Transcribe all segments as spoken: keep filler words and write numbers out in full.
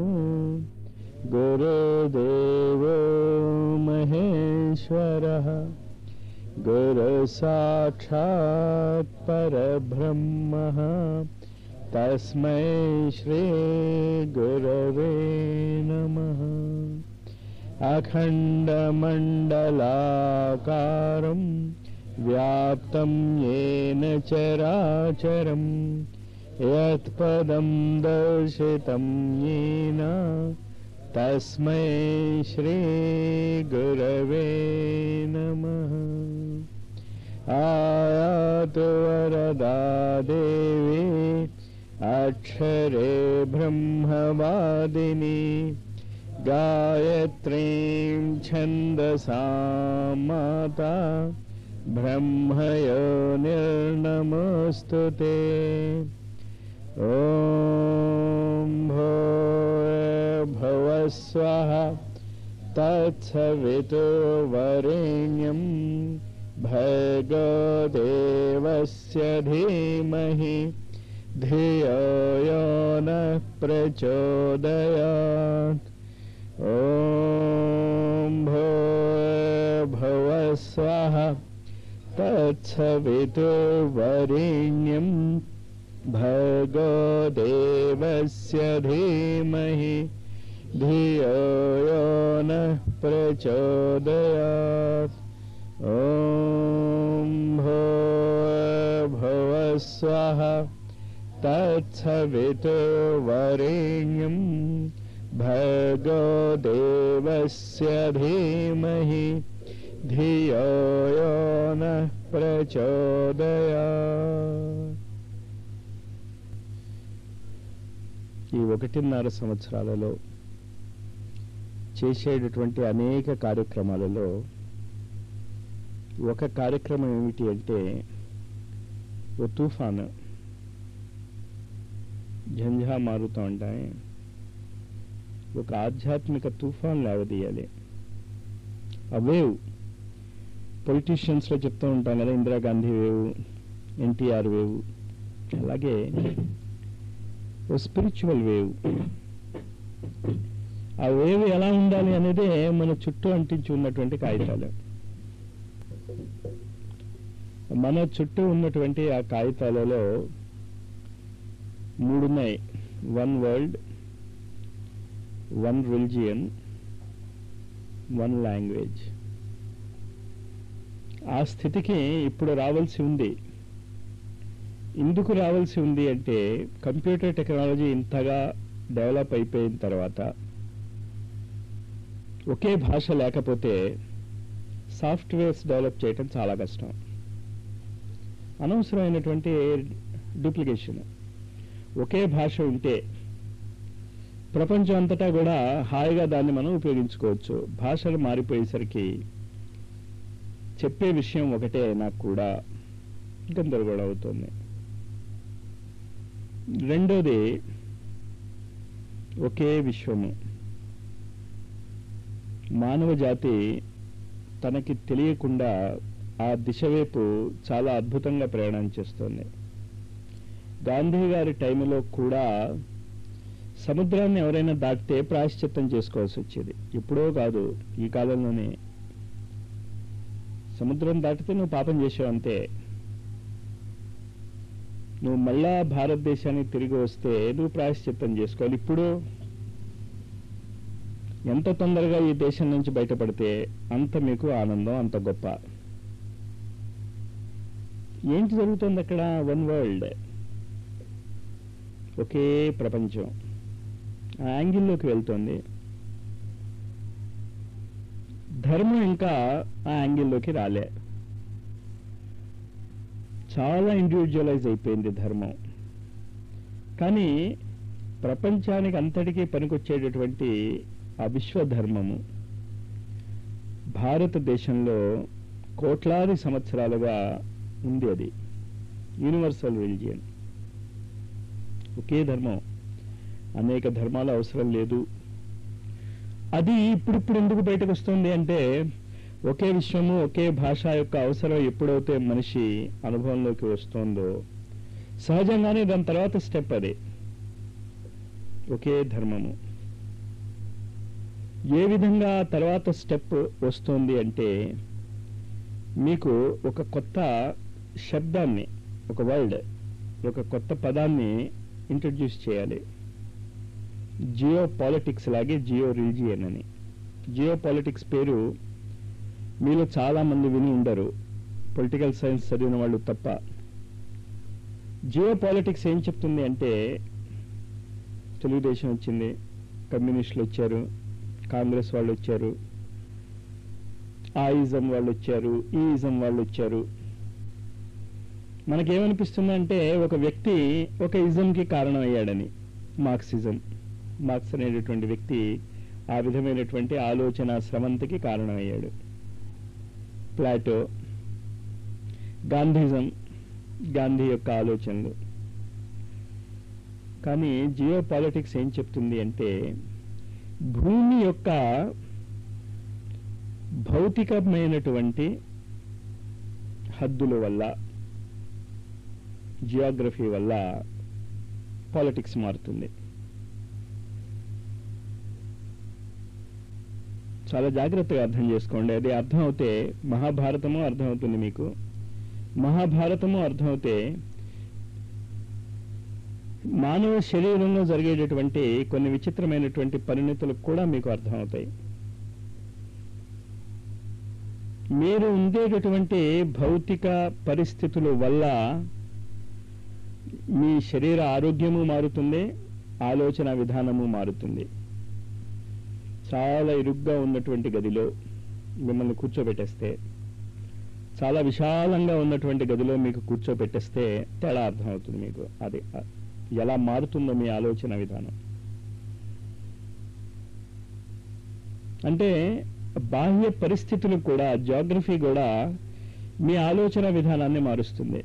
गुरुदेवो महेश्वरः गुरु साक्षात् परब्रह्मः तस्मै श्री गुरवे नमः। अखण्डमण्डलाकारं व्याप्तं येन चराचरं यत्पदं दर्शितं येन तस्मै श्री गुरवे नमः। आयातु वरदा देवी अक्षरे ब्रह्मवादिनी गायत्रीं छन्दसा माता ब्रह्मयोनिर्नमोऽस्तु ते। ॐ भूर्भुवः स्वः तत्सवितुर्वरेण्यं भर्गो देवस्य धीमहि धियो यो नः प्रचोदयात्। ॐ भूर्भुवः स्वः तत्सवितुर्वरेण्यं भर्गो देवस्य धीमहि धियो यो नः प्रचोदयात्। ॐ भूर्भुवः स्वः तत्सवितुर्वरेण्यं भर्गो देवस्य धीमहि धियो यो नः प्रचोदयात्। ఈ ఒకటిన్నర సంవత్సరాలలో చేసేటటువంటి అనేక కార్యక్రమాలలో ఒక కార్యక్రమం ఏమిటి అంటే ఓ తుఫాను ఝంఝా మారుతూ ఉంటాయి. ఒక ఆధ్యాత్మిక తుఫాన్ లేవదీయాలి. ఆ వేవ్ పొలిటీషియన్స్లో చెప్తూ ఉంటాం కదా, ఇందిరాగాంధీ వేవ్, ఎన్టీఆర్ వేవ్. అలాగే ఓ స్పిరిచువల్ వేవ్. ఆ వేవ్ ఎలా ఉండాలి అనేదే మన చుట్టూ అంటించి ఉన్నటువంటి కాగితాలు. మన చుట్టూ ఉన్నటువంటి ఆ కాగితాలలో మూడున్నాయి. One world, one religion, one language. ఆ స్థితికి ఇప్పుడు రావాల్సి ఉంది. ఎందుకు రావాల్సి ఉంది అంటే కంప్యూటర్ టెక్నాలజీ ఇంతగా డెవలప్ అయిపోయిన తర్వాత ఒకే భాష లేకపోతే సాఫ్ట్వేర్స్ డెవలప్ చేయటం చాలా కష్టం. అనవసరమైనటువంటి డూప్లికేషన్. ఒకే భాష ఉంటే ప్రపంచం అంతటా కూడా హాయిగా దాన్ని మనం ఉపయోగించుకోవచ్చు. భాషలు మారిపోయేసరికి చెప్పే విషయం ఒకటే నాకు కూడా గందరగోళం అవుతుంది. రెండోది ఒకే విశ్వము. మానవ జాతి తనకి తెలియకుండా ఆ దిశ వైపు చాలా అద్భుతంగా ప్రయాణం చేస్తుంది. గాంధీ గారి టైంలో కూడా సముద్రాన్ని ఎవరైనా దాటితే ప్రాయశ్చిత్తం చేసుకోవాల్సి వచ్చేది. ఎప్పుడో కాదు, ఈ కాలంలోనే. సముద్రం దాటితే నువ్వు పాపం చేసావు అంతే. నువ్వు మళ్ళా భారతదేశానికి తిరిగి వస్తే నువ్వు ప్రాయశ్చిత్తం చేసుకోవాలి. ఇప్పుడు ఎంత తొందరగా ఈ దేశం నుంచి బయటపడితే అంత మీకు ఆనందం, అంత గొప్ప. ఏంటి జరుగుతుంది అక్కడ? వన్ వరల్డ్, ఒకే ప్రపంచం. ఆ యాంగిల్లోకి వెళ్తుంది. ధర్మం ఇంకా ఆ యాంగిల్లోకి రాలే. చాలా ఇండివిజువలైజ్ అయిపోయింది ధర్మం. కానీ ప్రపంచానికి అంతటికీ పనికొచ్చేటటువంటి ఆ విశ్వధర్మము భారతదేశంలో కోట్లాది సంవత్సరాలుగా ఉంది. అది యూనివర్సల్ రిలిజియన్, ఒకే ధర్మం. అనేక ధర్మాలు అవసరం లేదు. అది ఇప్పుడిప్పుడు ఎందుకు బయటకు వస్తుంది అంటే ఒకే విశ్వము, ఒకే భాష యొక్క అవసరం ఎప్పుడైతే మనిషి అనుభవంలోకి వస్తుందో సహజంగానే దాని తర్వాత స్టెప్ అది ఒకే ధర్మము. ఏ విధంగా తర్వాత స్టెప్ వస్తుంది అంటే, మీకు ఒక కొత్త శబ్దాన్ని, ఒక వర్డ్, ఒక కొత్త పదాన్ని ఇంట్రడ్యూస్ చేయాలి. జియో పాలిటిక్స్ లాగే జియో రిలిజియన్ అని. జియో పాలిటిక్స్ పేరు మీలో చాలామంది విని ఉండరు, పొలిటికల్ సైన్స్ చదివిన వాళ్ళు తప్ప. జియో పాలిటిక్స్ ఏం చెప్తుంది అంటే, తెలుగుదేశం వచ్చింది, కమ్యూనిస్టులు వచ్చారు, కాంగ్రెస్ వాళ్ళు వచ్చారు, ఆ ఇజం వాళ్ళు వచ్చారు, ఈ ఇజం వాళ్ళు వచ్చారు. మనకేమనిపిస్తుందంటే ఒక వ్యక్తి ఒక ఇజంకి కారణం అయ్యాడని. మార్క్సిజం, మార్క్స్ అనేటటువంటి వ్యక్తి ఆ విధమైనటువంటి ఆలోచన స్రవంతికి కారణమయ్యాడు. ప్లాటో, గాంధీజం, గాంధీ యొక్క ఆలోచనలు. కానీ జియో పాలిటిక్స్ ఏం చెప్తుంది అంటే, భూమి యొక్క భౌతికమైనటువంటి హద్దుల వల్ల, జియోగ్రఫీ వల్ల పాలిటిక్స్ మారుతుంది. చాలా జాగ్రత్తగా అర్థం చేసుకోండి. అది అర్థం అవుతే మహాభారతము అర్థమవుతుంది మీకు. మహాభారతము అర్థమవుతే మానవ శరీరంలో జరిగేటటువంటి కొన్ని విచిత్రమైనటువంటి పరిణతులు కూడా మీకు అర్థమవుతాయి. మీరు ఉండేటటువంటి భౌతిక పరిస్థితుల వల్ల మీ శరీర ఆరోగ్యము మారుతుంది, ఆలోచన విధానము మారుతుంది. చాలా ఇరుగ్గా ఉన్నటువంటి గదిలో మిమ్మల్ని కూర్చోబెట్టేస్తే, చాలా విశాలంగా ఉన్నటువంటి గదిలో మీకు కూర్చోబెట్టేస్తే తేడా అర్థమవుతుంది మీకు. అది ఎలా మారుతుందో మీ ఆలోచన విధానం. అంటే బాహ్య పరిస్థితులు కూడా, జియోగ్రఫీ కూడా మీ ఆలోచన విధానాన్ని మారుస్తుంది.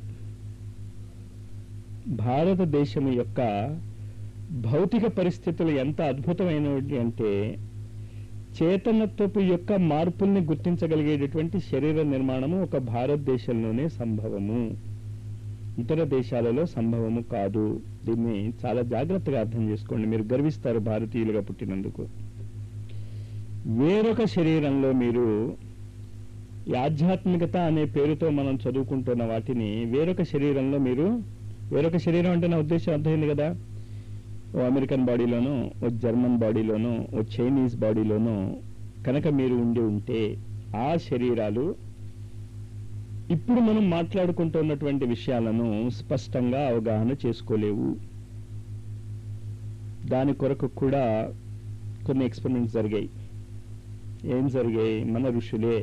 భారతదేశం యొక్క భౌతిక పరిస్థితులు ఎంత అద్భుతమైనవి అంటే, చేతనత్వపు యొక్క మార్పుల్ని గుర్తించగలిగేటటువంటి శరీర నిర్మాణము ఒక భారతదేశంలోనే సంభవము, ఇతర దేశాలలో సంభవము కాదు. దీన్ని చాలా జాగ్రత్తగా అర్థం చేసుకోండి. మీరు గర్విస్తారు భారతీయులుగా పుట్టినందుకు. వేరొక శరీరంలో మీరు ఈ ఆధ్యాత్మికత అనే పేరుతో మనం చదువుకుంటున్న వాటిని వేరొక శరీరంలో మీరు, వేరొక శరీరం అంటే నా ఉద్దేశం అర్థమైంది కదా, ఓ అమెరికన్ బాడీలోనో, ఓ జర్మన్ బాడీలోనో, ఓ చైనీస్ బాడీలోనో కనుక మీరు ఉండి ఉంటే ఆ శరీరాలు ఇప్పుడు మనం మాట్లాడుకుంటున్నటువంటి విషయాలను స్పష్టంగా అవగాహన చేసుకోలేవు. దాని కొరకు కూడా కొన్ని ఎక్స్పెరిమెంట్స్ జరిగాయి. ఏం జరిగాయి? మన ఋషులే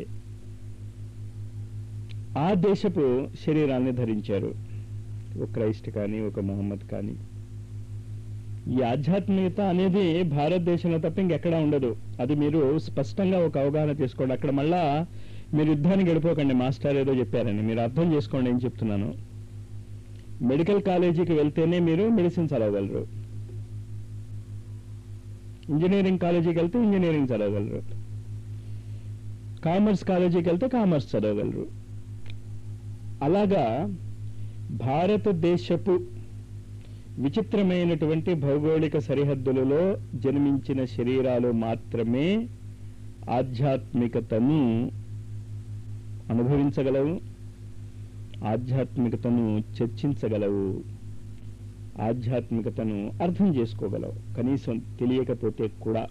ఆ దేశపు శరీరాన్ని ధరించారు. ఒక క్రైస్ట్ కానీ, ఒక మొహమ్మద్ కానీ. ఈ ఆధ్యాత్మికత అనేది భారతదేశంలో తప్ప ఇంకెక్కడా ఉండదు. అది మీరు స్పష్టంగా ఒక అవగాహన చేసుకోండి. అక్కడ మళ్ళా మీరు యుద్ధానికి గడిపోకండి, మాస్టర్ ఏదో చెప్పారని. మీరు అర్థం చేసుకోండి ఏం చెప్తున్నాను. మెడికల్ కాలేజీకి వెళ్తేనే మీరు మెడిసిన్ చదవగలరు, ఇంజనీరింగ్ కాలేజీకి వెళ్తే ఇంజనీరింగ్ చదవగలరు, కామర్స్ కాలేజీకి వెళ్తే కామర్స్ చదవగలరు. అలాగా భారతదేశపు విచిత్రమైనటువంటి భౌగోళిక సరిహద్దులలో జన్మించిన శరీరాలు మాత్రమే ఆధ్యాత్మికతను అనుభవించగలవు, ఆధ్యాత్మికతను చర్చించగలవు, ఆధ్యాత్మికతను అర్థం చేసుకోగలవు, కనీసం తెలియకపోతే కూడా.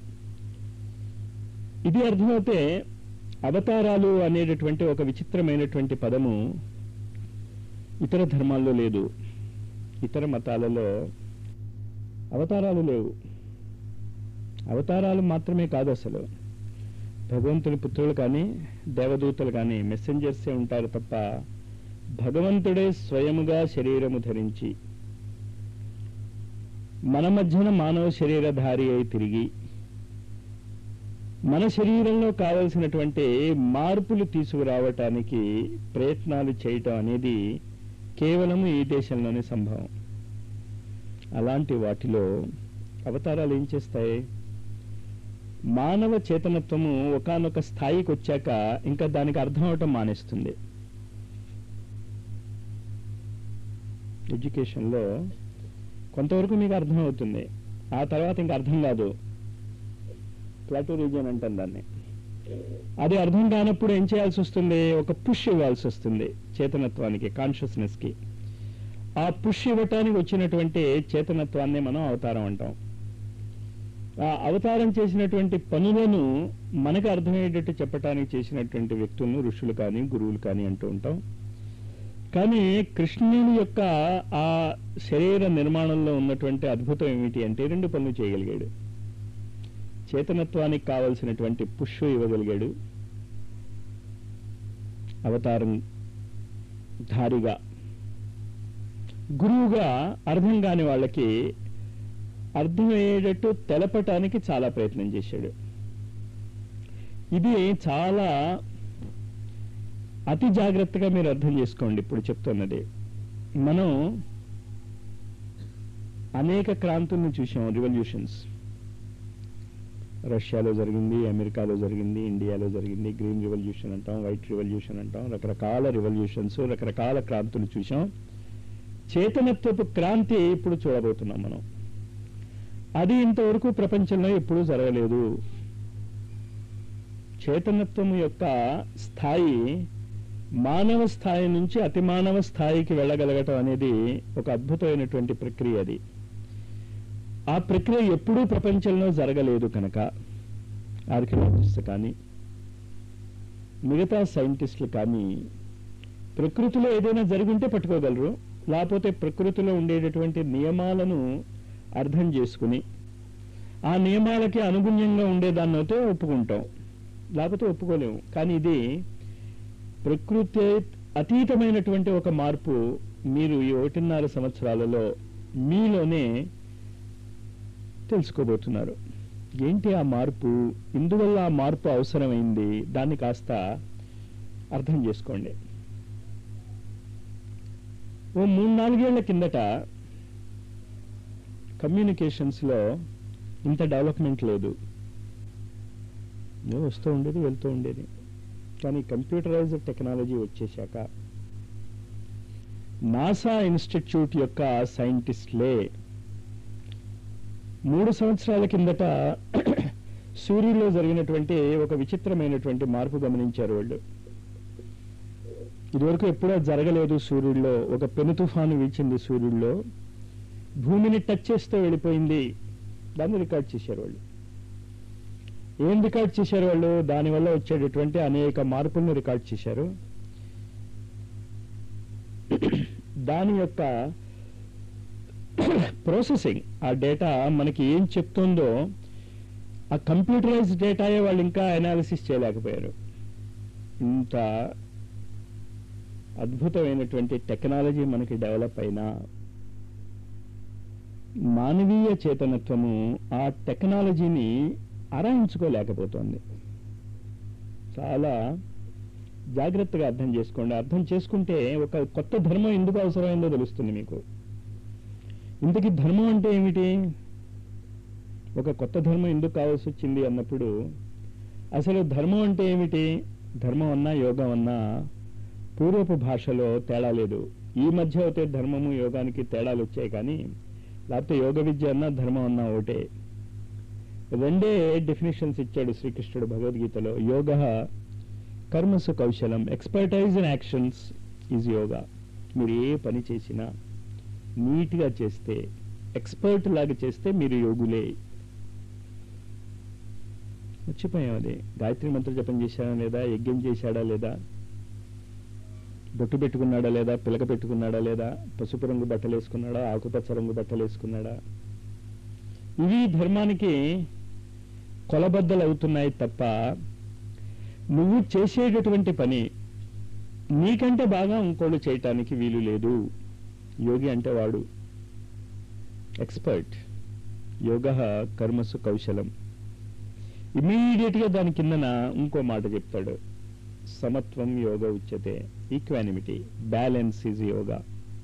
ఇది అర్థమైతే అవతారాలు అనేటటువంటి ఒక విచిత్రమైనటువంటి పదము ఇతర ధర్మాల్లో లేదు. ఇతర మతాలలో అవతారాలు లేవు. అవతారాలు మాత్రమే కాదు, అసలు భగవంతుని పుత్రులు కానీ, దేవదూతలు కానీ మెసెంజర్సే ఉంటారు తప్ప భగవంతుడే స్వయముగా శరీరము ధరించి మన మధ్యన మానవ శరీరధారి అయి తిరిగి మన శరీరంలో కావలసినటువంటి మార్పులు తీసుకురావటానికి ప్రయత్నాలు చేయటం అనేది కేవలం ఈ దేశంలోనే సంభవం. అలాంటి వాటిలో అవతారాలు ఏం చేస్తాయి? మానవ చేతనత్వము ఒకానొక స్థాయికి వచ్చాక ఇంకా దానికి అర్థం అవటం మానేస్తుంది. ఎడ్యుకేషన్లో కొంతవరకు మీకు అర్థం అవుతుంది, ఆ తర్వాత ఇంకా అర్థం కాదు. ప్లాటో రీజియన్ అంటాం దాన్ని. అది అర్థం కానప్పుడు ఏం చేయాల్సి వస్తుంది? ఒక పుష్ ఇవ్వాల్సి వస్తుంది చేతనత్వానికి, కాన్షియస్నెస్కి. ఆ పుష్ ఇవ్వటానికి వచ్చినటువంటి చేతనత్వాన్ని మనం అవతారం అంటాం. ఆ అవతారం చేసినటువంటి పనులను మనకు అర్థమయ్యేటట్టు చెప్పటానికి చేసినటువంటి వ్యక్తులను ఋషులు కానీ గురువులు కానీ అంటూ ఉంటాం. కానీ కృష్ణుని యొక్క ఆ శరీర నిర్మాణంలో ఉన్నటువంటి అద్భుతం ఏమిటి అంటే రెండు పనులు చేయగలిగాడు. చేతనత్వానికి కావలసినటువంటి పుష్ ఇవ్వగలిగాడు అవతారం ధారిగా. గురువుగా అర్థం కాని వాళ్ళకి అర్థమయ్యేటట్టు తెలపటానికి చాలా ప్రయత్నం చేశాడు. ఇది చాలా అతి జాగ్రత్తగా మీరు అర్థం చేసుకోండి. ఇప్పుడు చెప్తున్నది, మనం అనేక క్రాంతులను చూసాం, రివల్యూషన్స్. రష్యాలో జరిగింది, అమెరికాలో జరిగింది, ఇండియాలో జరిగింది. గ్రీన్ రివల్యూషన్ అంటాం, వైట్ రివల్యూషన్ అంటాం. రకరకాల రివల్యూషన్స్, రకరకాల క్రాంతులు చూసాం. చేతనత్వపు క్రాంతి ఇప్పుడు చూడబోతున్నాం మనం. అది ఇంతవరకు ప్రపంచంలో ఎప్పుడూ జరగలేదు. చేతనత్వం యొక్క స్థాయి మానవ స్థాయి నుంచి అతి మానవ స్థాయికి వెళ్ళగలగటం అనేది ఒక అద్భుతమైనటువంటి ప్రక్రియ. అది ఆ ప్రక్రియ ఎప్పుడూ ప్రపంచంలో జరగలేదు కనుక ఆర్కియాలజిస్ట్ కానీ మిగతా సైంటిస్టులు కానీ ప్రకృతిలో ఏదైనా జరిగింటే పట్టుకోగలరు. లేకపోతే ప్రకృతిలో ఉండేటటువంటి నియమాలను అర్థం చేసుకుని ఆ నియమాలకి అనుగుణ్యంగా ఉండేదాన్ని అయితే ఒప్పుకుంటాం, లేకపోతే ఒప్పుకోలేము. కానీ ఇది ప్రకృతి అతీతమైనటువంటి ఒక మార్పు మీరు ఈ ఒకటిన్నర సంవత్సరాలలో మీలోనే తెలుసుకోబోతున్నారు. ఏంటి ఆ మార్పు? ఇందువల్ల ఆ మార్పు అవసరమైంది, దాన్ని కాస్త అర్థం చేసుకోండి. ఓ మూడు నాలుగేళ్ల కిందట కమ్యూనికేషన్స్లో ఇంత డెవలప్మెంట్ లేదు. వస్తూ ఉండేది, వెళ్తూ ఉండేది. కానీ కంప్యూటరైజ్డ్ టెక్నాలజీ వచ్చేశాక నాసా ఇన్స్టిట్యూట్ యొక్క సైంటిస్టులే మూడు సంవత్సరాల కిందట సూర్యులో జరిగినటువంటి ఒక విచిత్రమైనటువంటి మార్పు గమనించారు వాళ్ళు. ఇదివరకు ఎప్పుడో జరగలేదు. సూర్యుడిలో ఒక పెను తుఫాను వీచింది, సూర్యుడిలో భూమిని టచ్ చేస్తూ వెళ్ళిపోయింది. దాన్ని రికార్డ్ చేశారు వాళ్ళు. ఏం రికార్డ్ చేశారు వాళ్ళు? దానివల్ల వచ్చేటటువంటి అనేక మార్పులను రికార్డ్ చేశారు. దాని యొక్క ప్రాసెసింగ్, ఆ డేటా మనకి ఏం చెప్తుందో ఆ కంప్యూటరైజ్ డేటాయే వాళ్ళు ఇంకా అనాలిసిస్ చేయలేకపోయారు. ఇంత అద్భుతమైనటువంటి టెక్నాలజీ మనకి డెవలప్ అయినా మానవీయ చేతనత్వము ఆ టెక్నాలజీని అరాయించుకోలేకపోతుంది. చాలా జాగ్రత్తగా అర్థం చేసుకోండి. అర్థం చేసుకుంటే ఒక కొత్త ధర్మం ఎందుకు అవసరమైందో తెలుస్తుంది మీకు. ఇంతకీ ధర్మం అంటే ఏమిటి? ఒక కొత్త ధర్మం ఎందుకు కావాల్సి వచ్చింది అన్నప్పుడు అసలు ధర్మం అంటే ఏమిటి? ధర్మం అన్నా యోగం అన్నా పూర్వపు భాషలో తేడా లేదు. ఈ మధ్య అయితే ధర్మము యోగానికి తేడాలు వచ్చాయి. కానీ లేకపోతే యోగ విద్య అన్నా ధర్మం అన్నా ఒకటే. రెండే డెఫినేషన్స్ ఇచ్చాడు శ్రీకృష్ణుడు భగవద్గీతలో. యోగ కర్మసు కౌశలం, expertise in actions is yoga. మీరు ఏ పని చేసినా నీట్గా చేస్తే, ఎక్స్పర్ట్ లాగా చేస్తే మీరు యోగులే. మర్చిపోయాం అది. గాయత్రి మంత్ర జపం చేశాడా లేదా, యజ్ఞం చేశాడా లేదా, బొట్టు పెట్టుకున్నాడా లేదా, పిలక పెట్టుకున్నాడా లేదా, పసుపు రంగు బట్టలు వేసుకున్నాడా, ఆకుపచ్చ రంగు బట్టలు వేసుకున్నాడా, ఇవి ధర్మానికి కొలబద్దలు అవుతున్నాయి తప్ప నువ్వు చేసేటటువంటి పని నీకంటే బాగా ఇంకోళ్ళు చేయటానికి వీలు లేదు. యోగి అంటే వాడు ఎక్స్పర్ట్. యోగ కర్మసు కౌశలం. ఇమీడియట్గా దాని కిందన ఇంకో మాట చెప్తాడు, సమత్వం యోగ ఉచ్యతే, ఈక్వానిమిటీ, బ్యాలెన్స్ ఈజ్ యోగా.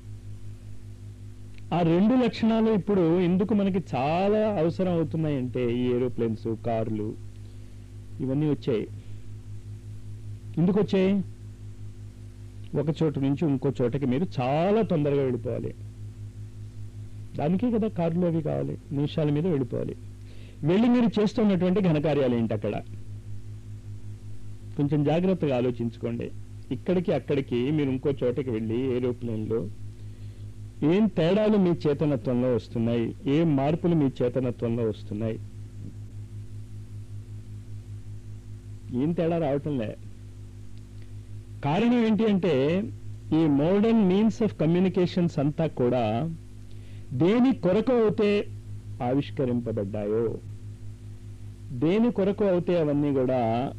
ఆ రెండు లక్షణాలు ఇప్పుడు ఎందుకు మనకి చాలా అవసరం అవుతున్నాయంటే ఈ ఏరోప్లేన్స్, కార్లు ఇవన్నీ వచ్చాయి. ఎందుకు వచ్చాయి? ఒక చోటు నుంచి ఇంకో చోటకి మీరు చాలా తొందరగా వెళ్ళిపోవాలి. దానికే కదా కార్లు అవి కావాలి, నిమిషాల మీద వెళ్ళిపోవాలి. వెళ్ళి మీరు చేస్తున్నటువంటి ఘనకార్యాలు ఏంటి అక్కడ? కొంచెం జాగ్రత్తగా ఆలోచించుకోండి. ఇక్కడికి అక్కడికి మీరు ఇంకో చోటకి వెళ్ళి ఏరోప్లేన్లో ఏం తేడాలు మీ చేతనత్వంలో వస్తున్నాయి, ఏం మార్పులు మీ చేతనత్వంలో వస్తున్నాయి, ఏం తేడా రావటంలే. కారణం ఏంటి అంటే ఈ మోడర్న్ మీన్స్ ఆఫ్ కమ్యూనికేషన్స్ అంతా కూడా దేని కొరకు అయితే ఆవిష్కరింపబడ్డాయో, దేని కొరకు అయితే అవన్నీ కూడా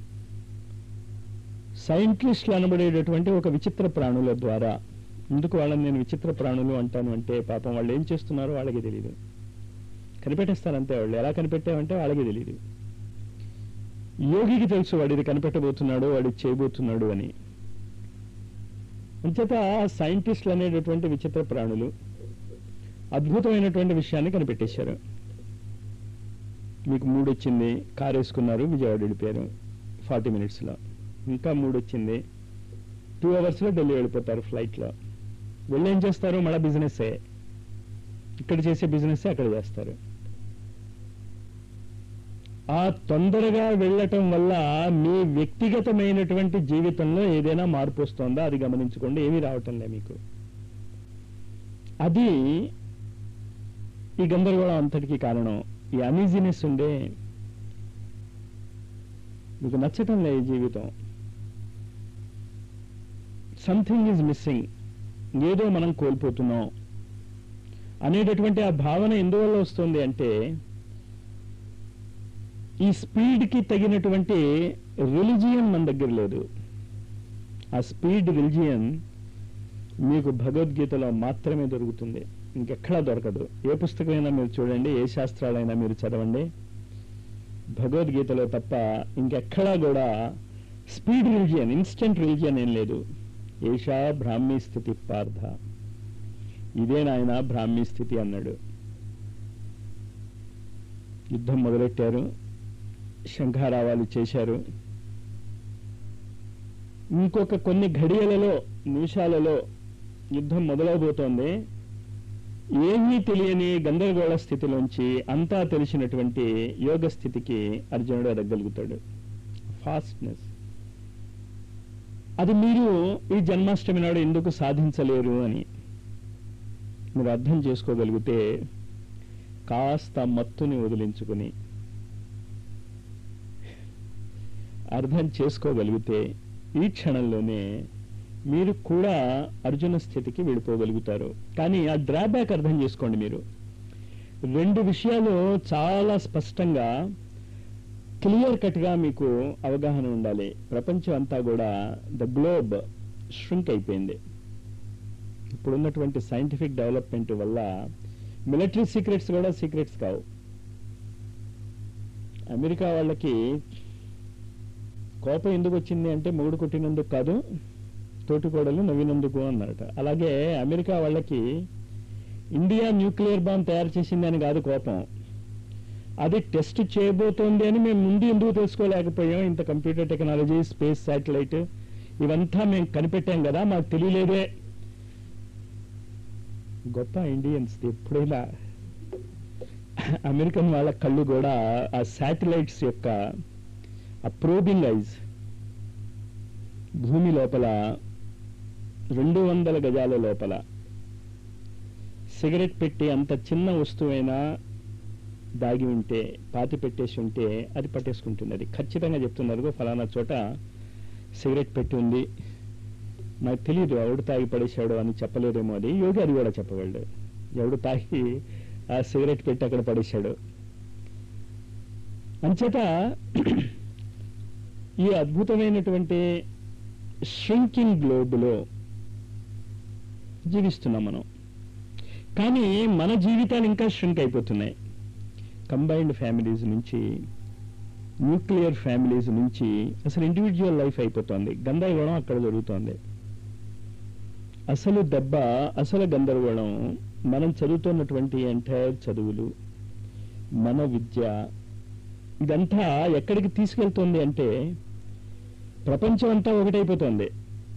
సైంటిస్టులు అనబడేటటువంటి ఒక విచిత్ర ప్రాణుల ద్వారా. ఎందుకు వాళ్ళని నేను విచిత్ర ప్రాణులు అంటాను అంటే పాపం వాళ్ళు ఏం చేస్తున్నారో వాళ్ళకి తెలియదు, కనిపెట్టేస్తారంతే. వాళ్ళు ఎలా కనిపెట్టామంటే వాళ్ళకి తెలియదు. యోగికి తెలుసు వాడు ఇది కనిపెట్టబోతున్నాడు, వాడు ఇది చేయబోతున్నాడు అని. అంచేత సైంటిస్టులు అనేటటువంటి విచిత్ర ప్రాణులు అద్భుతమైనటువంటి విషయాన్ని కనిపెట్టేశారు. మీకు మూడు వచ్చింది, కారు వేసుకున్నారు, విజయవాడ వెళ్ళిపోయారు ఫార్టీ మినిట్స్లో. ఇంకా మూడు వచ్చింది, టూ అవర్స్లో ఢిల్లీ వెళ్ళిపోతారు ఫ్లైట్లో. వెళ్ళి ఏం చేస్తారు? మళ్ళీ బిజినెస్సే, ఇక్కడ చేసే బిజినెస్సే అక్కడ చేస్తారు. ఆ తొందరగా వెళ్ళటం వల్ల మీ వ్యక్తిగతమైనటువంటి జీవితంలో ఏదైనా మార్పు వస్తుందా అది గమనించుకోండి. ఏమీ రావటం లే మీకు. అది ఈ గందరగోళం అంతటికీ కారణం. ఈ అనీజీనెస్ ఉండే, మీకు నచ్చటం లే ఈ జీవితం. సంథింగ్ ఈజ్ మిస్సింగ్, ఏదో మనం కోల్పోతున్నాం అనేటటువంటి ఆ భావన ఎందువల్ల వస్తుంది అంటే ఈ స్పీడ్కి తగినటువంటి రిలిజియన్ మన దగ్గర లేదు. ఆ స్పీడ్ రిలిజియన్ మీకు భగవద్గీతలో మాత్రమే దొరుకుతుంది, ఇంకెక్కడా దొరకదు. ఏ పుస్తకమైనా మీరు చూడండి, ఏ శాస్త్రాలైనా మీరు చదవండి, భగవద్గీతలో తప్ప ఇంకెక్కడా కూడా స్పీడ్ రిలిజియన్, ఇన్స్టెంట్ రిలిజియన్ ఏం లేదు. ఏషా బ్రాహ్మీ స్థితి పార్థ, ఇదే నాయన బ్రాహ్మీ స్థితి అన్నాడు. యుద్ధం మొదలెట్టారు, శంఖారావాలు చేశారు. ఇంకొక కొన్ని ఘడియలలో, నిమిషాలలో యుద్ధం మొదలవబోతోంది. ఏమీ తెలియని గందరగోళ స్థితిలోంచి అంతా తెలిసినటువంటి యోగ స్థితికి అర్జునుడు ఎదగలుగుతాడు. ఫాస్ట్నెస్ అది మీరు ఈ జన్మాష్టమి నాడు ఎందుకు సాధించలేరు అని మీరు అర్థం చేసుకోగలిగితే, కాస్త మత్తుని వదిలించుకుని అర్థం చేసుకోగలిగితే ఈ క్షణంలోనే మీరు కూడా అర్జున స్థితికి వెళ్ళిపోగలుగుతారు. కానీ ఆ డ్రాబ్యాక్ అర్థం చేసుకోండి. మీరు రెండు విషయాలు చాలా స్పష్టంగా క్లియర్ కట్గా మీకు అవగాహన ఉండాలి. ప్రపంచం అంతా కూడా ద గ్లోబ్ ష్రింక్ అయిపోయింది. ఇప్పుడున్నటువంటి సైంటిఫిక్ డెవలప్మెంట్ వల్ల మిలిటరీ సీక్రెట్స్ కూడా సీక్రెట్స్ కావు. అమెరికా వాళ్ళకి కోపం ఎందుకు వచ్చింది అంటే మొగుడు కొట్టినందుకు కాదు, తోటికోడలు నవ్వినందుకు అన్నమాట. అలాగే అమెరికా వాళ్ళకి ఇండియా న్యూక్లియర్ బాంబ్ తయారు చేసింది అని కాదు కోపం, అది టెస్ట్ చేయబోతోంది అని మేము ముందు ఎందుకు తెలుసుకోలేకపోయాం. ఇంత కంప్యూటర్ టెక్నాలజీ, స్పేస్ శాటిలైట్ ఇవంతా మేము కనిపెట్టాం కదా, మాకు తెలియలేదే. గొప్ప ఇండియన్స్ ఎప్పుడైనా అమెరికన్ వాళ్ళ కళ్ళు కూడా ఆ శాటిలైట్స్ యొక్క ఆ ప్రోబింగ్ ఐజ్ భూమి లోపల రెండు వందల గజాల లోపల సిగరెట్ పెట్టి అంత చిన్న వస్తువైనా దాగి ఉంటే, పాతి పెట్టేసి ఉంటే అది పట్టేసుకుంటుంది. అది ఖచ్చితంగా చెప్తున్నారు, ఫలానా చోట సిగరెట్ పెట్టి ఉంది, నాకు తెలియదు ఎవడు తాగి పడేశాడు అని చెప్పలేదేమో. అది యోగి అది కూడా చెప్పగలడు, ఎవడు తాగి ఆ సిగరెట్ పెట్టి అక్కడ పడేశాడు. అంచేత ఈ అద్భుతమైనటువంటి ష్రింకింగ్ గ్లోబ్లో జీవిస్తున్నాం మనం. కానీ మన జీవితాలు ఇంకా ష్రింక్ అయిపోతున్నాయి. కంబైన్డ్ ఫ్యామిలీస్ నుంచి, న్యూక్లియర్ ఫ్యామిలీస్ నుంచి అసలు ఇండివిజువల్ లైఫ్ అయిపోతుంది. గందరగోళం అక్కడ జరుగుతోంది. అసలు దెబ్బ, అసలు గందరగోళం మనం చదువుతున్నటువంటి ఎంటైర్ చదువులు, మన విద్య, ఇదంతా ఎక్కడికి తీసుకెళ్తుంది అంటే ప్రపంచం అంతా ఒకటైపోతుంది.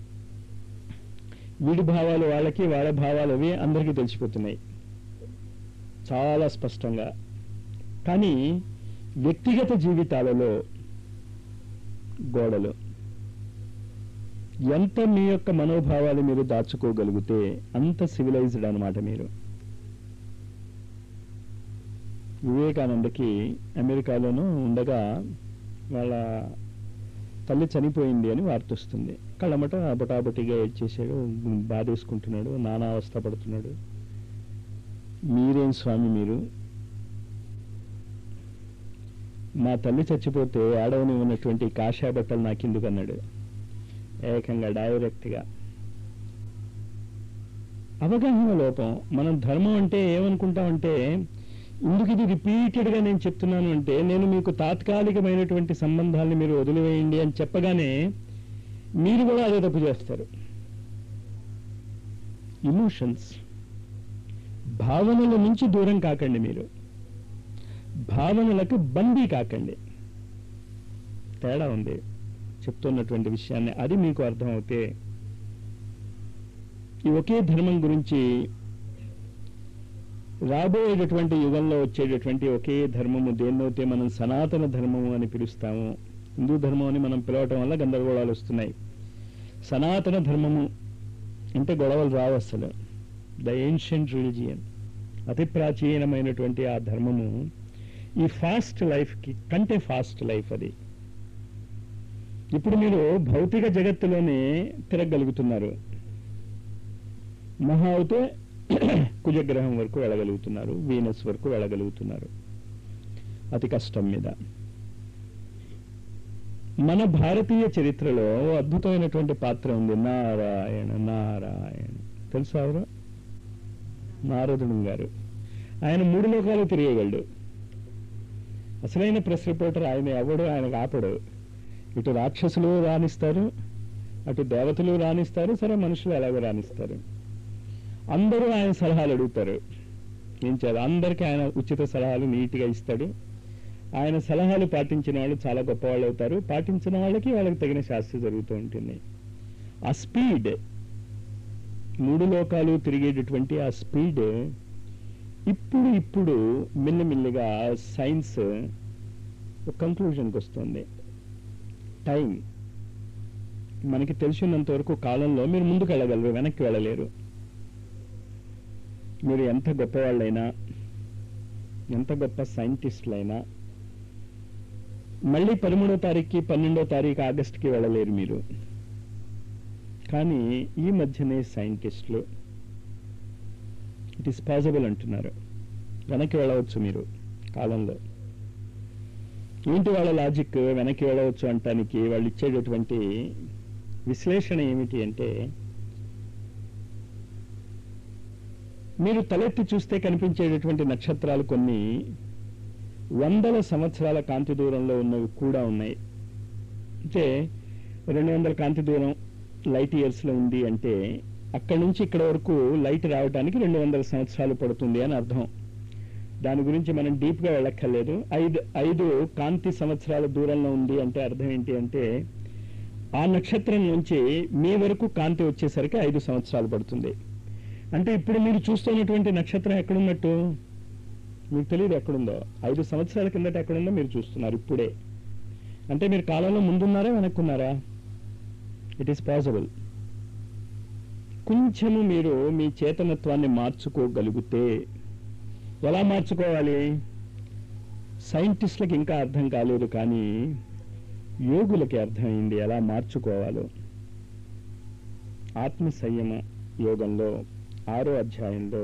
వీడి భావాలు వాళ్ళకి, వాళ్ళ భావాలు అవి అందరికీ తెలిసిపోతున్నాయి చాలా స్పష్టంగా. కానీ వ్యక్తిగత జీవితాలలో గోడలు. ఎంత మీ యొక్క మనోభావాలు మీరు దాచుకోగలిగితే అంత సివిలైజ్డ్ అన్నమాట మీరు. వివేకానందకి అమెరికాలోనూ ఉండగా వాళ్ళ తల్లి చనిపోయింది అని వార్త వస్తుంది. కళ్ళమట బొటాబొటిగా ఏడ్చేసాడు, బాధేసుకుంటున్నాడు, నానా అవస్థ పడుతున్నాడు. మీరేం స్వామి మీరు, మా తల్లి చచ్చిపోతే ఆడవని ఉన్నటువంటి కాషాయ బట్టలు నాకెందుకు అన్నాడు ఏకంగా డైరెక్ట్గా. అవగాహన లోపం. మనం ధర్మం అంటే ఏమనుకుంటామంటే, ఇందుకు ఇది రిపీటెడ్గా నేను చెప్తున్నాను అంటే, నేను మీకు తాత్కాలికమైనటువంటి సంబంధాలను మీరు వదిలివేయండి అని చెప్పగానే మీరు కూడా అదే తప్పు చేస్తారు. ఇమోషన్స్, భావనల నుంచి దూరం కాకండి, మీరు భావనలకు బందీ కాకండి. తేడా ఉంది చెప్తున్నటువంటి విషయాన్ని. అది మీకు అర్థమవుతే ఈ ఒకే ధర్మం గురించి, రాబోయేటటువంటి యుగంలో వచ్చేటటువంటి ఒకే ధర్మము దేన్నైతే మనం సనాతన ధర్మము అని పిలుస్తాము, హిందూ ధర్మం అని మనం పిలవటం వల్ల గందరగోళాలు వస్తున్నాయి. సనాతన ధర్మము అంటే గొడవలు రావు అసలు. ద ఏన్షియంట్ రిలిజియన్, అతి ప్రాచీనమైనటువంటి ఆ ధర్మము ఈ ఫాస్ట్ లైఫ్కి కంటే ఫాస్ట్ లైఫ్ అది. ఇప్పుడు మీరు భౌతిక జగత్తులోనే తిరగలుగుతున్నారు, మహా అయితే కుజగ్రహం వరకు వెళ్ళగలుగుతున్నారు, వీనస్ వరకు వెళ్ళగలుగుతున్నారు అతి కష్టం మీద. మన భారతీయ చరిత్రలో అద్భుతమైనటువంటి పాత్ర ఉంది. నారాయణ నారాయణ తెలుసా ఎవరు? నారదుడు గారు. ఆయన మూడు లోకాలు తిరిగేయగలడు. అసలైన ప్రెస్ రిపోర్టర్ ఆయన. ఎవడు ఆయనకు ఆపడు. ఇటు రాక్షసులు రాణిస్తారు, అటు దేవతలు రాణిస్తారు, సరే మనుషులు ఎలాగో రాణిస్తారు. అందరూ ఆయన సలహాలు అడుగుతారు. ఏం చేయాలి? అందరికీ ఆయన ఉచిత సలహాలు నీట్గా ఇస్తాడు. ఆయన సలహాలు పాటించిన వాళ్ళు చాలా గొప్పవాళ్ళు అవుతారు, పాటించిన వాళ్ళకి వాళ్ళకి తగిన శాస్త్ర జరుగుతూ ఉంటుంది. ఆ స్పీడ్, మూడు లోకాలు తిరిగేటటువంటి ఆ స్పీడ్ ఇప్పుడు ఇప్పుడు మెల్లిమెల్లిగా సైన్స్ ఒక కంక్లూజన్కి వస్తుంది. టైం మనకి తెలిసినంత వరకు కాలంలో మీరు ముందుకు వెళ్ళగలరు, వెనక్కి వెళ్ళలేరు. మీరు ఎంత గొప్పవాళ్ళైనా, ఎంత గొప్ప సైంటిస్టులైనా మళ్ళీ పదమూడో తారీఖుకి పన్నెండో తారీఖు ఆగస్టుకి వెళ్ళలేరు మీరు. కానీ ఈ మధ్యనే సైంటిస్టులు ఇట్ ఈస్ పాసిబుల్ అంటున్నారు, వెనక్కి వెళ్ళవచ్చు మీరు కాలంలో. ఏంటి వాళ్ళ లాజిక్ వెనక్కి వెళ్ళవచ్చు అంటానికి? వాళ్ళు ఇచ్చేటటువంటి విశ్లేషణ ఏమిటి అంటే, మీరు తలెత్తి చూస్తే కనిపించేటటువంటి నక్షత్రాలు కొన్ని వందల సంవత్సరాల కాంతి దూరంలో ఉన్నవి కూడా ఉన్నాయి. అంటే రెండు వందల కాంతి దూరం లైట్ ఇయర్స్లో ఉంది అంటే అక్కడి నుంచి ఇక్కడ వరకు లైట్ రావడానికి రెండు వందల సంవత్సరాలు పడుతుంది అని అర్థం. దాని గురించి మనం డీప్గా వెళ్ళక్కర్లేదు. ఐదు ఐదు కాంతి సంవత్సరాల దూరంలో ఉంది అంటే అర్థం ఏంటి అంటే, ఆ నక్షత్రం నుంచి మీ వరకు కాంతి వచ్చేసరికి ఐదు సంవత్సరాలు పడుతుంది. అంటే ఇప్పుడు మీరు చూస్తున్నటువంటి నక్షత్రం ఎక్కడున్నట్టు మీకు తెలియదు ఎక్కడుందో. ఐదు సంవత్సరాల కిందట ఎక్కడుందో మీరు చూస్తున్నారు ఇప్పుడే. అంటే మీరు కాలంలో ముందున్నారా వెనక్కున్నారా? It is possible. కొంచెము మీరు మీ చేతనత్వాన్ని మార్చుకోగలిగితే. ఎలా మార్చుకోవాలి? సైంటిస్టులకి ఇంకా అర్థం కాలేదు, కానీ యోగులకి అర్థమైంది ఎలా మార్చుకోవాలో. ఆత్మ సంయమ యోగంలో ఆరో అధ్యాయంలో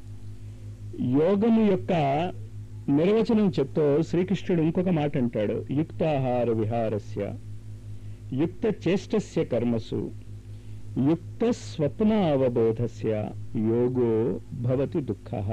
యోగము యొక్క నిర్వచనం చెప్తూ శ్రీకృష్ణుడు ఇంకొక మాట అంటాడు. యుక్తాహార విహారస్య యుక్త చేష్టస్య కర్మసు యుక్త స్వప్న అవబోధస్య యోగో భవతి దుఃఖః.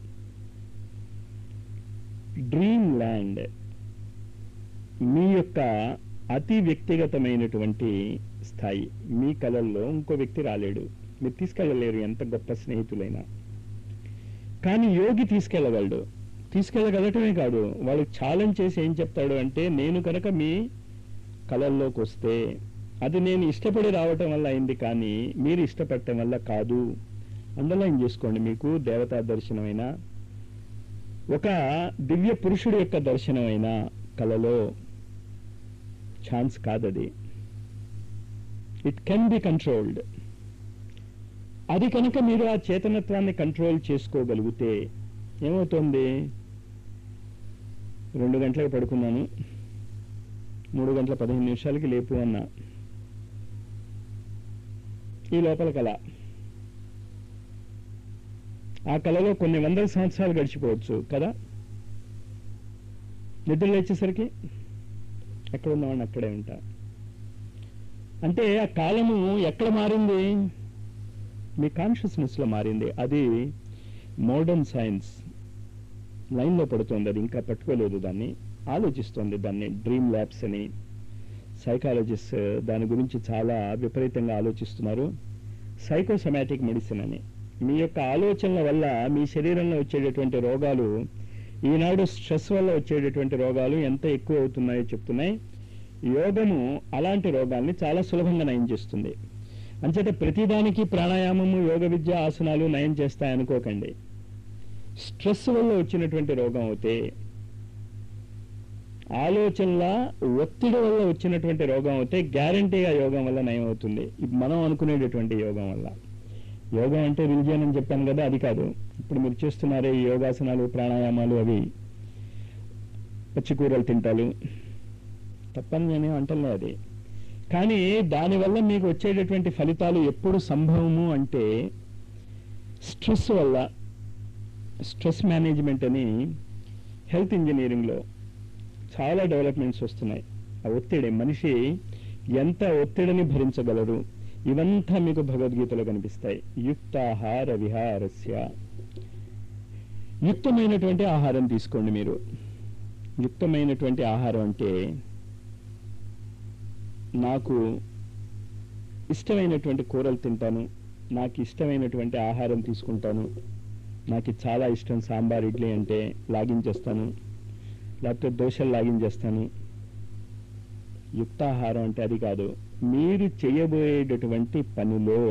డ్రీమ్ ల్యాండ్, మీ యొక్క అతి వ్యక్తిగతమైనటువంటి స్థాయి. మీ కళల్లో ఇంకో వ్యక్తి రాలేడు, మీరు తీసుకెళ్ళలేరు ఎంత గొప్ప స్నేహితులైనా. కానీ యోగి తీసుకెళ్ళగలడు. తీసుకెళ్ళగలటమే కాదు, వాడు ఛాలెంజ్ చేసి ఏం చెప్తాడు అంటే, నేను కనుక మీ కళల్లోకి వస్తే అది నేను ఇష్టపడి రావటం వల్ల అయింది, కానీ మీరు ఇష్టపడటం వల్ల కాదు. అండర్లైన్ చేసుకోండి. మీకు దేవతా దర్శనమైనా ఒక దివ్య పురుషుడి యొక్క దర్శనమైన కలలో ఛాన్స్ కాదది. It can be controlled. అది కనుక మీరు ఆ చేతనత్వాన్ని కంట్రోల్ చేసుకోగలిగితే ఏమవుతుంది? రెండు గంటలకు పడుకున్నాను, మూడు గంటల పదిహేను నిమిషాలకి లేపు అన్నా, ఈ లోపల కళ, ఆ కళలో కొన్ని వందల సంవత్సరాలు గడిచిపోవచ్చు కదా. నిద్ర లేచేసరికి ఎక్కడ ఉన్నవాడిని అక్కడే ఉంటా. అంటే ఆ కాలము ఎక్కడ మారింది? మీ కాన్షియస్నెస్లో మారింది. అది మోడర్న్ సైన్స్ లైన్లో పడుతుంది. అది ఇంకా పట్టుకోలేదు, దాన్ని ఆలోచిస్తోంది. దాన్ని డ్రీమ్ ల్యాబ్స్ అని సైకాలజిస్ట్ దాని గురించి చాలా విపరీతంగా ఆలోచిస్తున్నారు. సైకోసమాటిక్ మెడిసిన్ అని. మీ యొక్క ఆలోచనల వల్ల మీ శరీరంలో వచ్చేటటువంటి రోగాలు, ఈనాడు స్ట్రెస్ వల్ల వచ్చేటటువంటి రోగాలు ఎంత ఎక్కువ అవుతున్నాయో చెప్తున్నాయి. యోగము అలాంటి రోగాల్ని చాలా సులభంగా నయం చేస్తుంది. అంచేత ప్రతిదానికి ప్రాణాయామము, యోగ విద్య, ఆసనాలు నయం చేస్తాయనుకోకండి. స్ట్రెస్ వల్ల వచ్చినటువంటి రోగం అయితే, ఆలోచనల ఒత్తిడి వల్ల వచ్చినటువంటి రోగం అయితే గ్యారంటీగా యోగం వల్ల నయం అవుతుంది. మనం అనుకునేటటువంటి యోగం వల్ల. యోగం అంటే రిలిజియన్ అని చెప్పాను కదా, అది కాదు. ఇప్పుడు మీరు చేస్తున్నారే ఈ యోగాసనాలు, ప్రాణాయామాలు, అవి పచ్చికూరలు తింటాలు తప్పని నేనేం అంటలే అది. కానీ దానివల్ల మీకు వచ్చేటటువంటి ఫలితాలు ఎప్పుడు సంభవము అంటే స్ట్రెస్ వల్ల. స్ట్రెస్ మేనేజ్మెంట్ అని హెల్త్ ఇంజనీరింగ్లో చాలా డెవలప్మెంట్స్ వస్తున్నాయి. ఆ ఒత్తిడి, మనిషి ఎంత ఒత్తిడిని భరించగలరు, ఇవంతా మీకు భగవద్గీతలో కనిపిస్తాయి. యుక్తాహార విహారస్య. యుక్తమైనటువంటి ఆహారం తీసుకోండి మీరు. యుక్తమైనటువంటి ఆహారం అంటే నాకు ఇష్టమైనటువంటి కూరలు తింటాను, నాకు ఇష్టమైనటువంటి ఆహారం తీసుకుంటాను, నాకు చాలా ఇష్టం సాంబార్ ఇడ్లీ అంటే లాగించేస్తాను, లేకపోతే దోశలు లాగించేస్తాను. యుక్తాహారం అంటే అది కాదు. మీరు చేయబోయేటటువంటి పనిలో,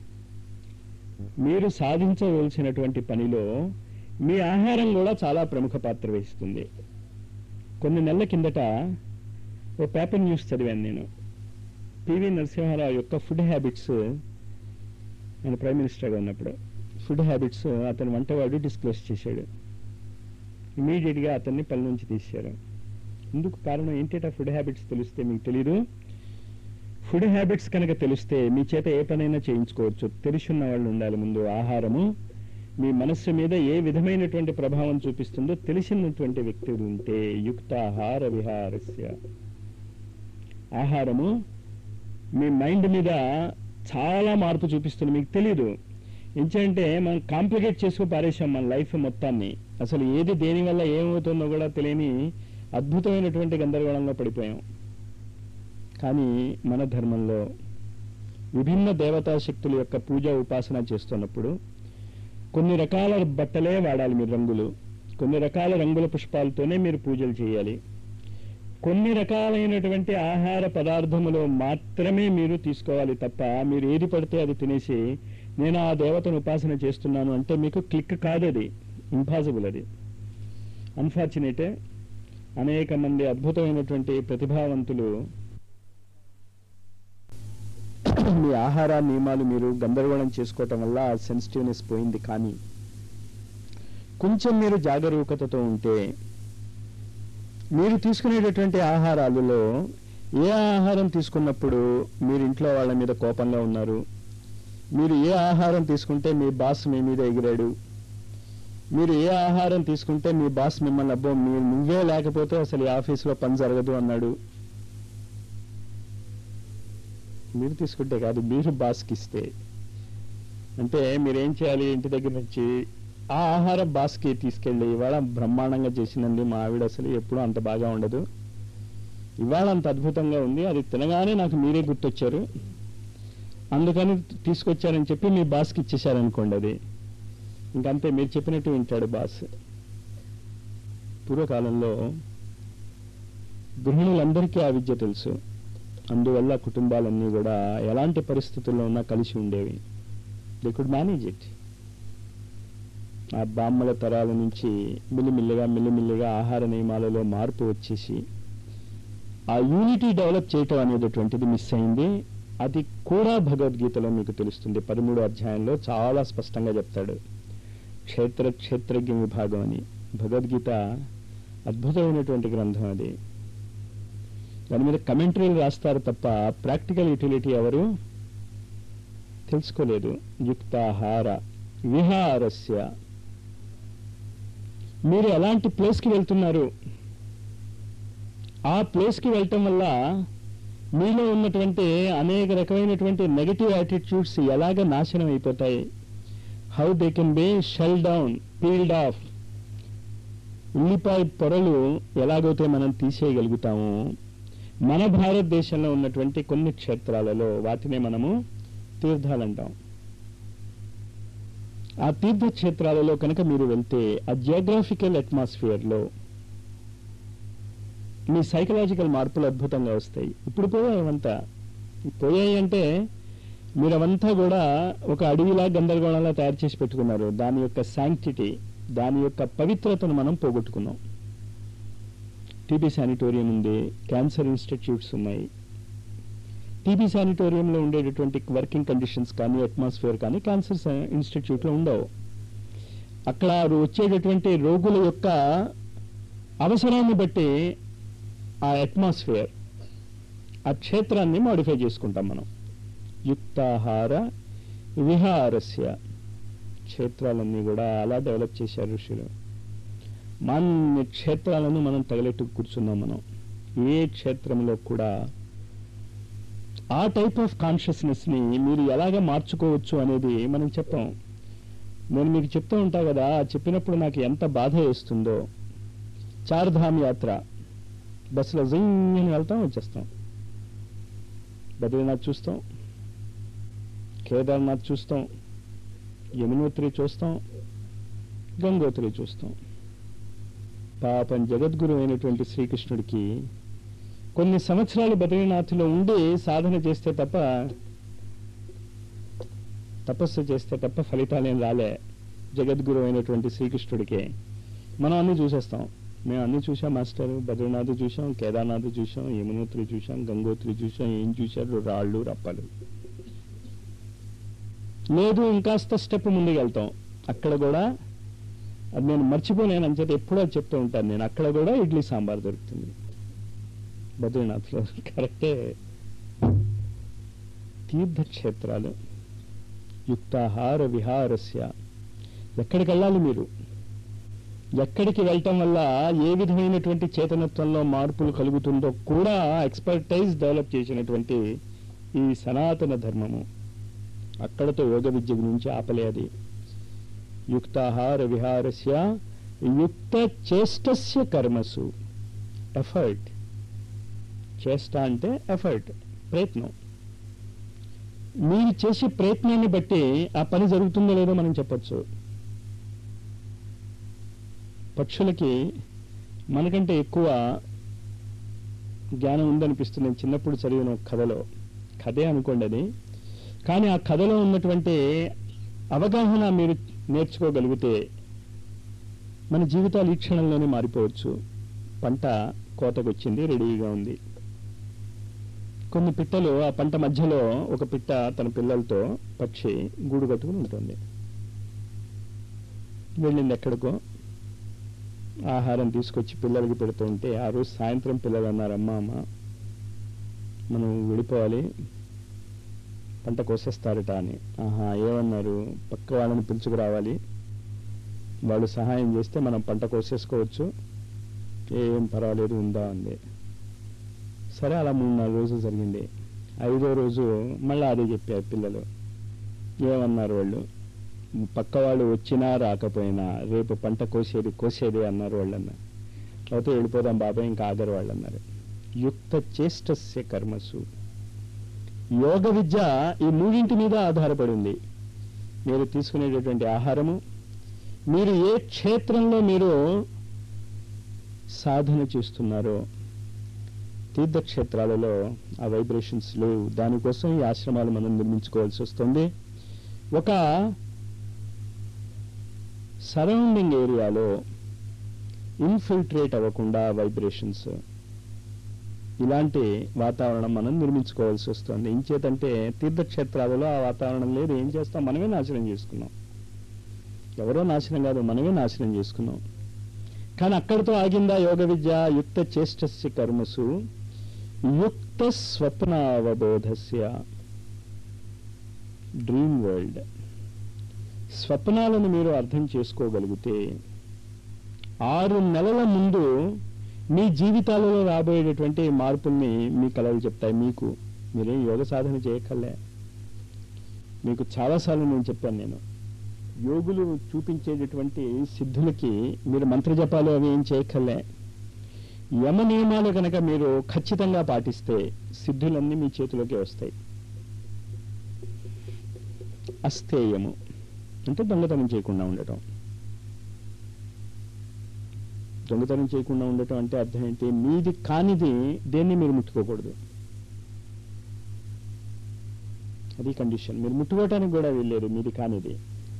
మీరు సాధించవలసినటువంటి పనిలో మీ ఆహారం కూడా చాలా ప్రముఖ పాత్ర వహిస్తుంది. కొన్ని నెలల కిందట ఓ పేపర్ న్యూస్ చదివాను నేను. పివి నరసింహారావు యొక్క ఫుడ్ హ్యాబిట్స్, ఆయన ప్రైమ్ మినిస్టర్గా ఉన్నప్పుడు ఫుడ్ హ్యాబిట్స్ అతని వంటవాడు డిస్క్లోజ్ చేశాడు. ఇమీడియట్గా అతన్ని పని నుంచి తీశారు. ఎందుకు? కారణం ఏంటంటే ఫుడ్ హ్యాబిట్స్ తెలిస్తే మీకు తెలీదు. ఫుడ్ హ్యాబిట్స్ కనుక తెలిస్తే మీ చేత ఏ పనైనా చేయించుకోవచ్చు. తెలుసున్న వాళ్ళు ఉండాలి ముందు. ఆహారము మీ మనస్సు మీద ఏ విధమైనటువంటి ప్రభావం చూపిస్తుందో తెలిసినటువంటి వ్యక్తులు ఉంటే. యుక్తాహార విహారస్య. ఆహారము మీ మైండ్ మీద చాలా మార్పు చూపిస్తుంది, మీకు తెలీదు. ఏంటంటే మనం కాంప్లికేట్ చేసుకు పారేసాం మన లైఫ్ మొత్తాన్ని. అసలు ఏది దేనివల్ల ఏమవుతుందో కూడా తెలియని అద్భుతమైనటువంటి గందరగోళంలో పడిపోయాం. కానీ మన ధర్మంలో విభిన్న దేవతా శక్తుల యొక్క పూజ ఉపాసన చేస్తున్నప్పుడు కొన్ని రకాల బట్టలే వాడాలి మీరు, రంగులు. కొన్ని రకాల రంగుల పుష్పాలతోనే మీరు పూజలు చేయాలి. కొన్ని రకాలైనటువంటి ఆహార పదార్థములు మాత్రమే మీరు తీసుకోవాలి తప్ప మీరు ఏది పడితే అది తినేసి నేను ఆ దేవతను ఉపాసన చేస్తున్నాను అంటే మీకు క్లిక్ కాదు. అది ఇంపాసిబుల్. అది అన్ఫార్చునేటే. అనేక మంది అద్భుతమైనటువంటి ప్రతిభావంతులు మీ ఆహార నియమాలు మీరు గందరగోళం చేసుకోవటం వల్ల సెన్సిటివ్నెస్ పోయింది. కానీ కొంచెం మీరు జాగరూకతతో ఉంటే మీరు తీసుకునేటటువంటి ఆహారాలలో ఏ ఆహారం తీసుకున్నప్పుడు మీరు ఇంట్లో వాళ్ళ మీద కోపంగా ఉన్నారు, మీరు ఏ ఆహారం తీసుకుంటే మీ బాస్ మీ మీద ఎగిరాడు, మీరు ఏ ఆహారం తీసుకుంటే మీ బాస్ మిమ్మల్ని అబ్బో మీరు నువ్వే లేకపోతే అసలు ఈ ఆఫీసులో పని జరగదు అన్నాడు, మీరు తీసుకుంటే కాదు మీరు బాస్కి ఇస్తే, అంటే మీరేం చేయాలి? ఇంటి దగ్గర నుంచి ఆ ఆహారం బాస్కి తీసుకెళ్ళి ఇవాళ బ్రహ్మాండంగా చేసిందండి మా ఆవిడ, అసలు ఎప్పుడూ అంత బాగా ఉండదు, ఇవాళ అంత అద్భుతంగా ఉంది, అది తినగానే నాకు మీరే గుర్తొచ్చారు అందుకని తీసుకొచ్చారని చెప్పి మీ బాస్కి ఇచ్చేశారనుకోండి. అది ఇంకంతే, మీరు చెప్పినట్టు వింటాడు బాస్. పూర్వకాలంలో గృహిణులందరికీ ఆ విద్య తెలుసు. అందువల్ల కుటుంబాలన్నీ కూడా ఎలాంటి పరిస్థితుల్లో ఉన్నా కలిసి ఉండేవి. They could manage it. ఆ బ్రాహ్మణ తరాల నుంచి మిల్లిమిల్లిగా మిల్లిమిల్లిగా ఆహార నియమాలలో మార్పు వచ్చేసి ఆ యూనిటీ డెవలప్ చేయటం అనేటటువంటిది మిస్ అయింది. అది కూడా భగవద్గీతలో మీకు తెలుస్తుంది. పదమూడో అధ్యాయంలో చాలా స్పష్టంగా చెప్తాడు క్షేత్ర క్షేత్రజ్ఞ విభాగం అని. భగవద్గీత అద్భుతమైనటువంటి గ్రంథం. అది దాని మీద కమెంటరీలు రాస్తారు తప్ప ప్రాక్టికల్ యూటిలిటీ ఎవరు తెలుసుకోలేదు. యుక్తాహార విహారస్య, మీరు ఎలాంటి ప్లేస్కి వెళ్తున్నారు, ఆ ప్లేస్కి వెళ్ళటం వల్ల మీలో ఉన్నటువంటి అనేక రకమైనటువంటి నెగటివ్ యాటిట్యూడ్స్ ఎలాగ నాశనం అయిపోతాయి. How they can be shell down, peeled off. ఉల్లిపాయ పొరలు ఎలాగైతే మనం తీసేయగలుగుతాము, మన భారతదేశంలో ఉన్నటువంటి కొన్ని క్షేత్రాలలో వాటినే మనము తీర్థాలంటాం. ఆ తీర్థక్షేత్రాలలో కనుక మీరు వెళ్తే ఆ జియోగ్రాఫికల్ అట్మాస్ఫియర్లో మీ సైకలాజికల్ మార్పులు అద్భుతంగా వస్తాయి. ఇప్పుడు పోయాయి అవంతా. పోయాయి అంటే మీరు అవంతా కూడా ఒక అడవిలా గందరగోళంలా తయారు చేసి పెట్టుకున్నారు. దాని యొక్క శాంక్టిటీ, దాని యొక్క పవిత్రతను మనం పోగొట్టుకున్నాం. టీబీ శానిటోరియం ఉంది, క్యాన్సర్ ఇన్స్టిట్యూట్స్ ఉన్నాయి. టీబీ శానిటోరియంలో ఉండేటటువంటి వర్కింగ్ కండిషన్స్ కానీ అట్మాస్ఫియర్ కానీ క్యాన్సర్ ఇన్స్టిట్యూట్లో ఉండవు. అక్కడ వచ్చేటటువంటి రోగుల యొక్క అవసరాన్ని బట్టి ఆ అట్మాస్ఫియర్, ఆ క్షేత్రాన్ని మాడిఫై చేసుకుంటాం మనం. యుక్తాహార విహారస్య, క్షేత్రాలన్నీ కూడా అలా డెవలప్ చేశారు ఋషులు. మన క్షేత్రాలను మనం తగలెట్టు కూర్చున్నాం. మనం ఏ క్షేత్రంలో కూడా ఆ టైప్ ఆఫ్ కాన్షియస్నెస్ని మీరు ఎలాగ మార్చుకోవచ్చు అనేది మనం చెప్పాం. నేను మీకు చెప్తూ ఉంటా కదా, చెప్పినప్పుడు నాకు ఎంత బాధ వేస్తుందో. చార్ధామ్ యాత్ర బస్సులో జింగ్ అని వెళ్తాం, వచ్చేస్తాం. బద్రీనాథ్ చూస్తాం, కేదార్నాథ్ చూస్తాం, యమునోత్రి చూస్తాం, గంగోత్రి చూస్తాం. పాపం జగద్గురు అయినటువంటి శ్రీకృష్ణుడికి కొన్ని సంవత్సరాలు బద్రీనాథ్లో ఉండి సాధన చేస్తే తప్ప, తపస్సు చేస్తే తప్ప ఫలితాలేం రాలే జగద్గురు అయినటువంటి శ్రీకృష్ణుడికి. మనం అన్నీ చూసేస్తాం. మేము అన్నీ చూసాం మాస్టర్. బద్రీనాథ్ చూసాం, కేదార్నాథ్ చూసాం, యమునోత్రి చూసాం, గంగోత్రి చూసాం. ఏం చూశారు? రాళ్ళు రప్పలు. లేదు ఇంకాస్త స్టెప్ ముందుకు వెళ్తాం. అక్కడ కూడా అది నేను మర్చిపోలేను అని చెప్పి ఎప్పుడో చెప్తూ ఉంటాను నేను. అక్కడ కూడా ఇడ్లీ సాంబార్ దొరుకుతుంది బద్రీనాథ్లో. కరెక్టే. తీర్థక్షేత్రాలు యుక్తాహార విహారస్య. ఎక్కడికి వెళ్ళాలి మీరు? ఎక్కడికి వెళ్ళటం వల్ల ఏ విధమైనటువంటి చేతనత్వంలో మార్పులు కలుగుతుందో కూడా ఎక్స్పర్టైజ్ డెవలప్ చేసినటువంటి ఈ సనాతన ధర్మము. అక్కడతో యోగ విద్య గురించి ఆపలేదు. యుక్తాహార విహారస్య యుక్త చేష్టస్య కర్మసు. ఎఫర్ట్, చేష్ట అంటే ఎఫర్ట్, ప్రయత్నం. మీరు చేసే ప్రయత్నాన్ని బట్టి ఆ పని జరుగుతుందో లేదో మనం చెప్పచ్చు. పక్షులకి మనకంటే ఎక్కువ జ్ఞానం ఉందనిపిస్తుంది. నేను చిన్నప్పుడు చదివిన కథలో, కథే అనుకోండి అది, కానీ ఆ కథలో ఉన్నటువంటి అవగాహన మీరు నేర్చుకోగలిగితే మన జీవితాలు ఈ క్షణంలోనే మారిపోవచ్చు. పంట కోతకొచ్చింది, రెడీగా ఉంది. కొన్ని పిట్టలు ఆ పంట మధ్యలో, ఒక పిట్ట తన పిల్లలతో, పక్షి గూడు కట్టుకుని ఉంటుంది. వెళ్ళింది ఎక్కడికో, ఆహారం తీసుకొచ్చి పిల్లలకి పెడుతూ ఉంటే ఆ రోజు సాయంత్రం పిల్లలు అన్నారు, అమ్మ అమ్మ మనం విడిపోవాలి, పంట కోసేస్తారట అని. ఆహా, ఏమన్నారు? పక్క వాళ్ళని పిలుచుకురావాలి, వాళ్ళు సహాయం చేస్తే మనం పంట కోసేసుకోవచ్చు, ఏం పర్వాలేదు ఉందా అంది. సరే, అలా మూడు నాలుగు రోజులు జరిగింది. ఐదో రోజు మళ్ళీ అదే చెప్పారు పిల్లలు. ఏమన్నారు వాళ్ళు? పక్క వాళ్ళు వచ్చినా రాకపోయినా రేపు పంట కోసేది కోసేది అన్నారు వాళ్ళన్న. లేకపోతే వెళ్ళిపోదాం బాబాయ్, ఇంకా ఆగరు వాళ్ళు అన్నారు. యుక్త చేష్టస్య కర్మసు. యోగ విద్య ఈ మూడింటి మీద ఆధారపడింది. మీరు తీసుకునేటటువంటి ఆహారము, మీరు ఏ క్షేత్రంలో మీరు సాధన చేస్తున్నారో, తీర్థక్షేత్రాలలో ఆ వైబ్రేషన్స్ లేవు. దానికోసం ఈ ఆశ్రమాలు మనం నిర్మించుకోవాల్సి వస్తుంది. ఒక సరౌండింగ్ ఏరియాలో ఇన్ఫిల్ట్రేట్ అవ్వకుండా వైబ్రేషన్స్, ఇలాంటి వాతావరణం మనం నిర్మించుకోవాల్సి వస్తుంది. ఇంచేతంటే తీర్థక్షేత్రాలలో ఆ వాతావరణం లేదు. ఏం చేస్తాం? మనమే నాశనం చేసుకున్నాం. ఎవరో నాశనం కాదు, మనమే నాశనం చేసుకున్నాం. కానీ అక్కడితో ఆగిందా యోగ విద్య? యుక్త చేష్టస్య కర్మసు యుక్త స్వప్నావబోధస్య. డ్రీమ్ వరల్డ్, స్వప్నాలను మీరు అర్థం చేసుకోగలిగితే ఆరు నెలల ముందు మీ జీవితాలలో రాబోయేటటువంటి మార్పుల్ని మీ కళలు చెప్తాయి. మీకు మీరేం యోగ సాధన చేయక్కర్లే. మీకు చాలాసార్లు నేను చెప్పాను, నేను యోగులు చూపించేటటువంటి సిద్ధులకి మీరు మంత్రజపాలు అవి ఏం చేయక్కర్లే. యమ నియమాలు కనుక మీరు ఖచ్చితంగా పాటిస్తే సిద్ధులన్నీ మీ చేతిలోకి వస్తాయి. అస్థేయము అంటే దొంగతనం చేయకుండా ఉండటం. దొంగతనం చేయకుండా ఉండటం అంటే అర్థం ఏంటి? మీది కానిది దేన్ని మీరు ముట్టుకోకూడదు. అది కండిషన్. మీరు ముట్టుకోవటానికి కూడా వీల్లేదు మీది కానిది.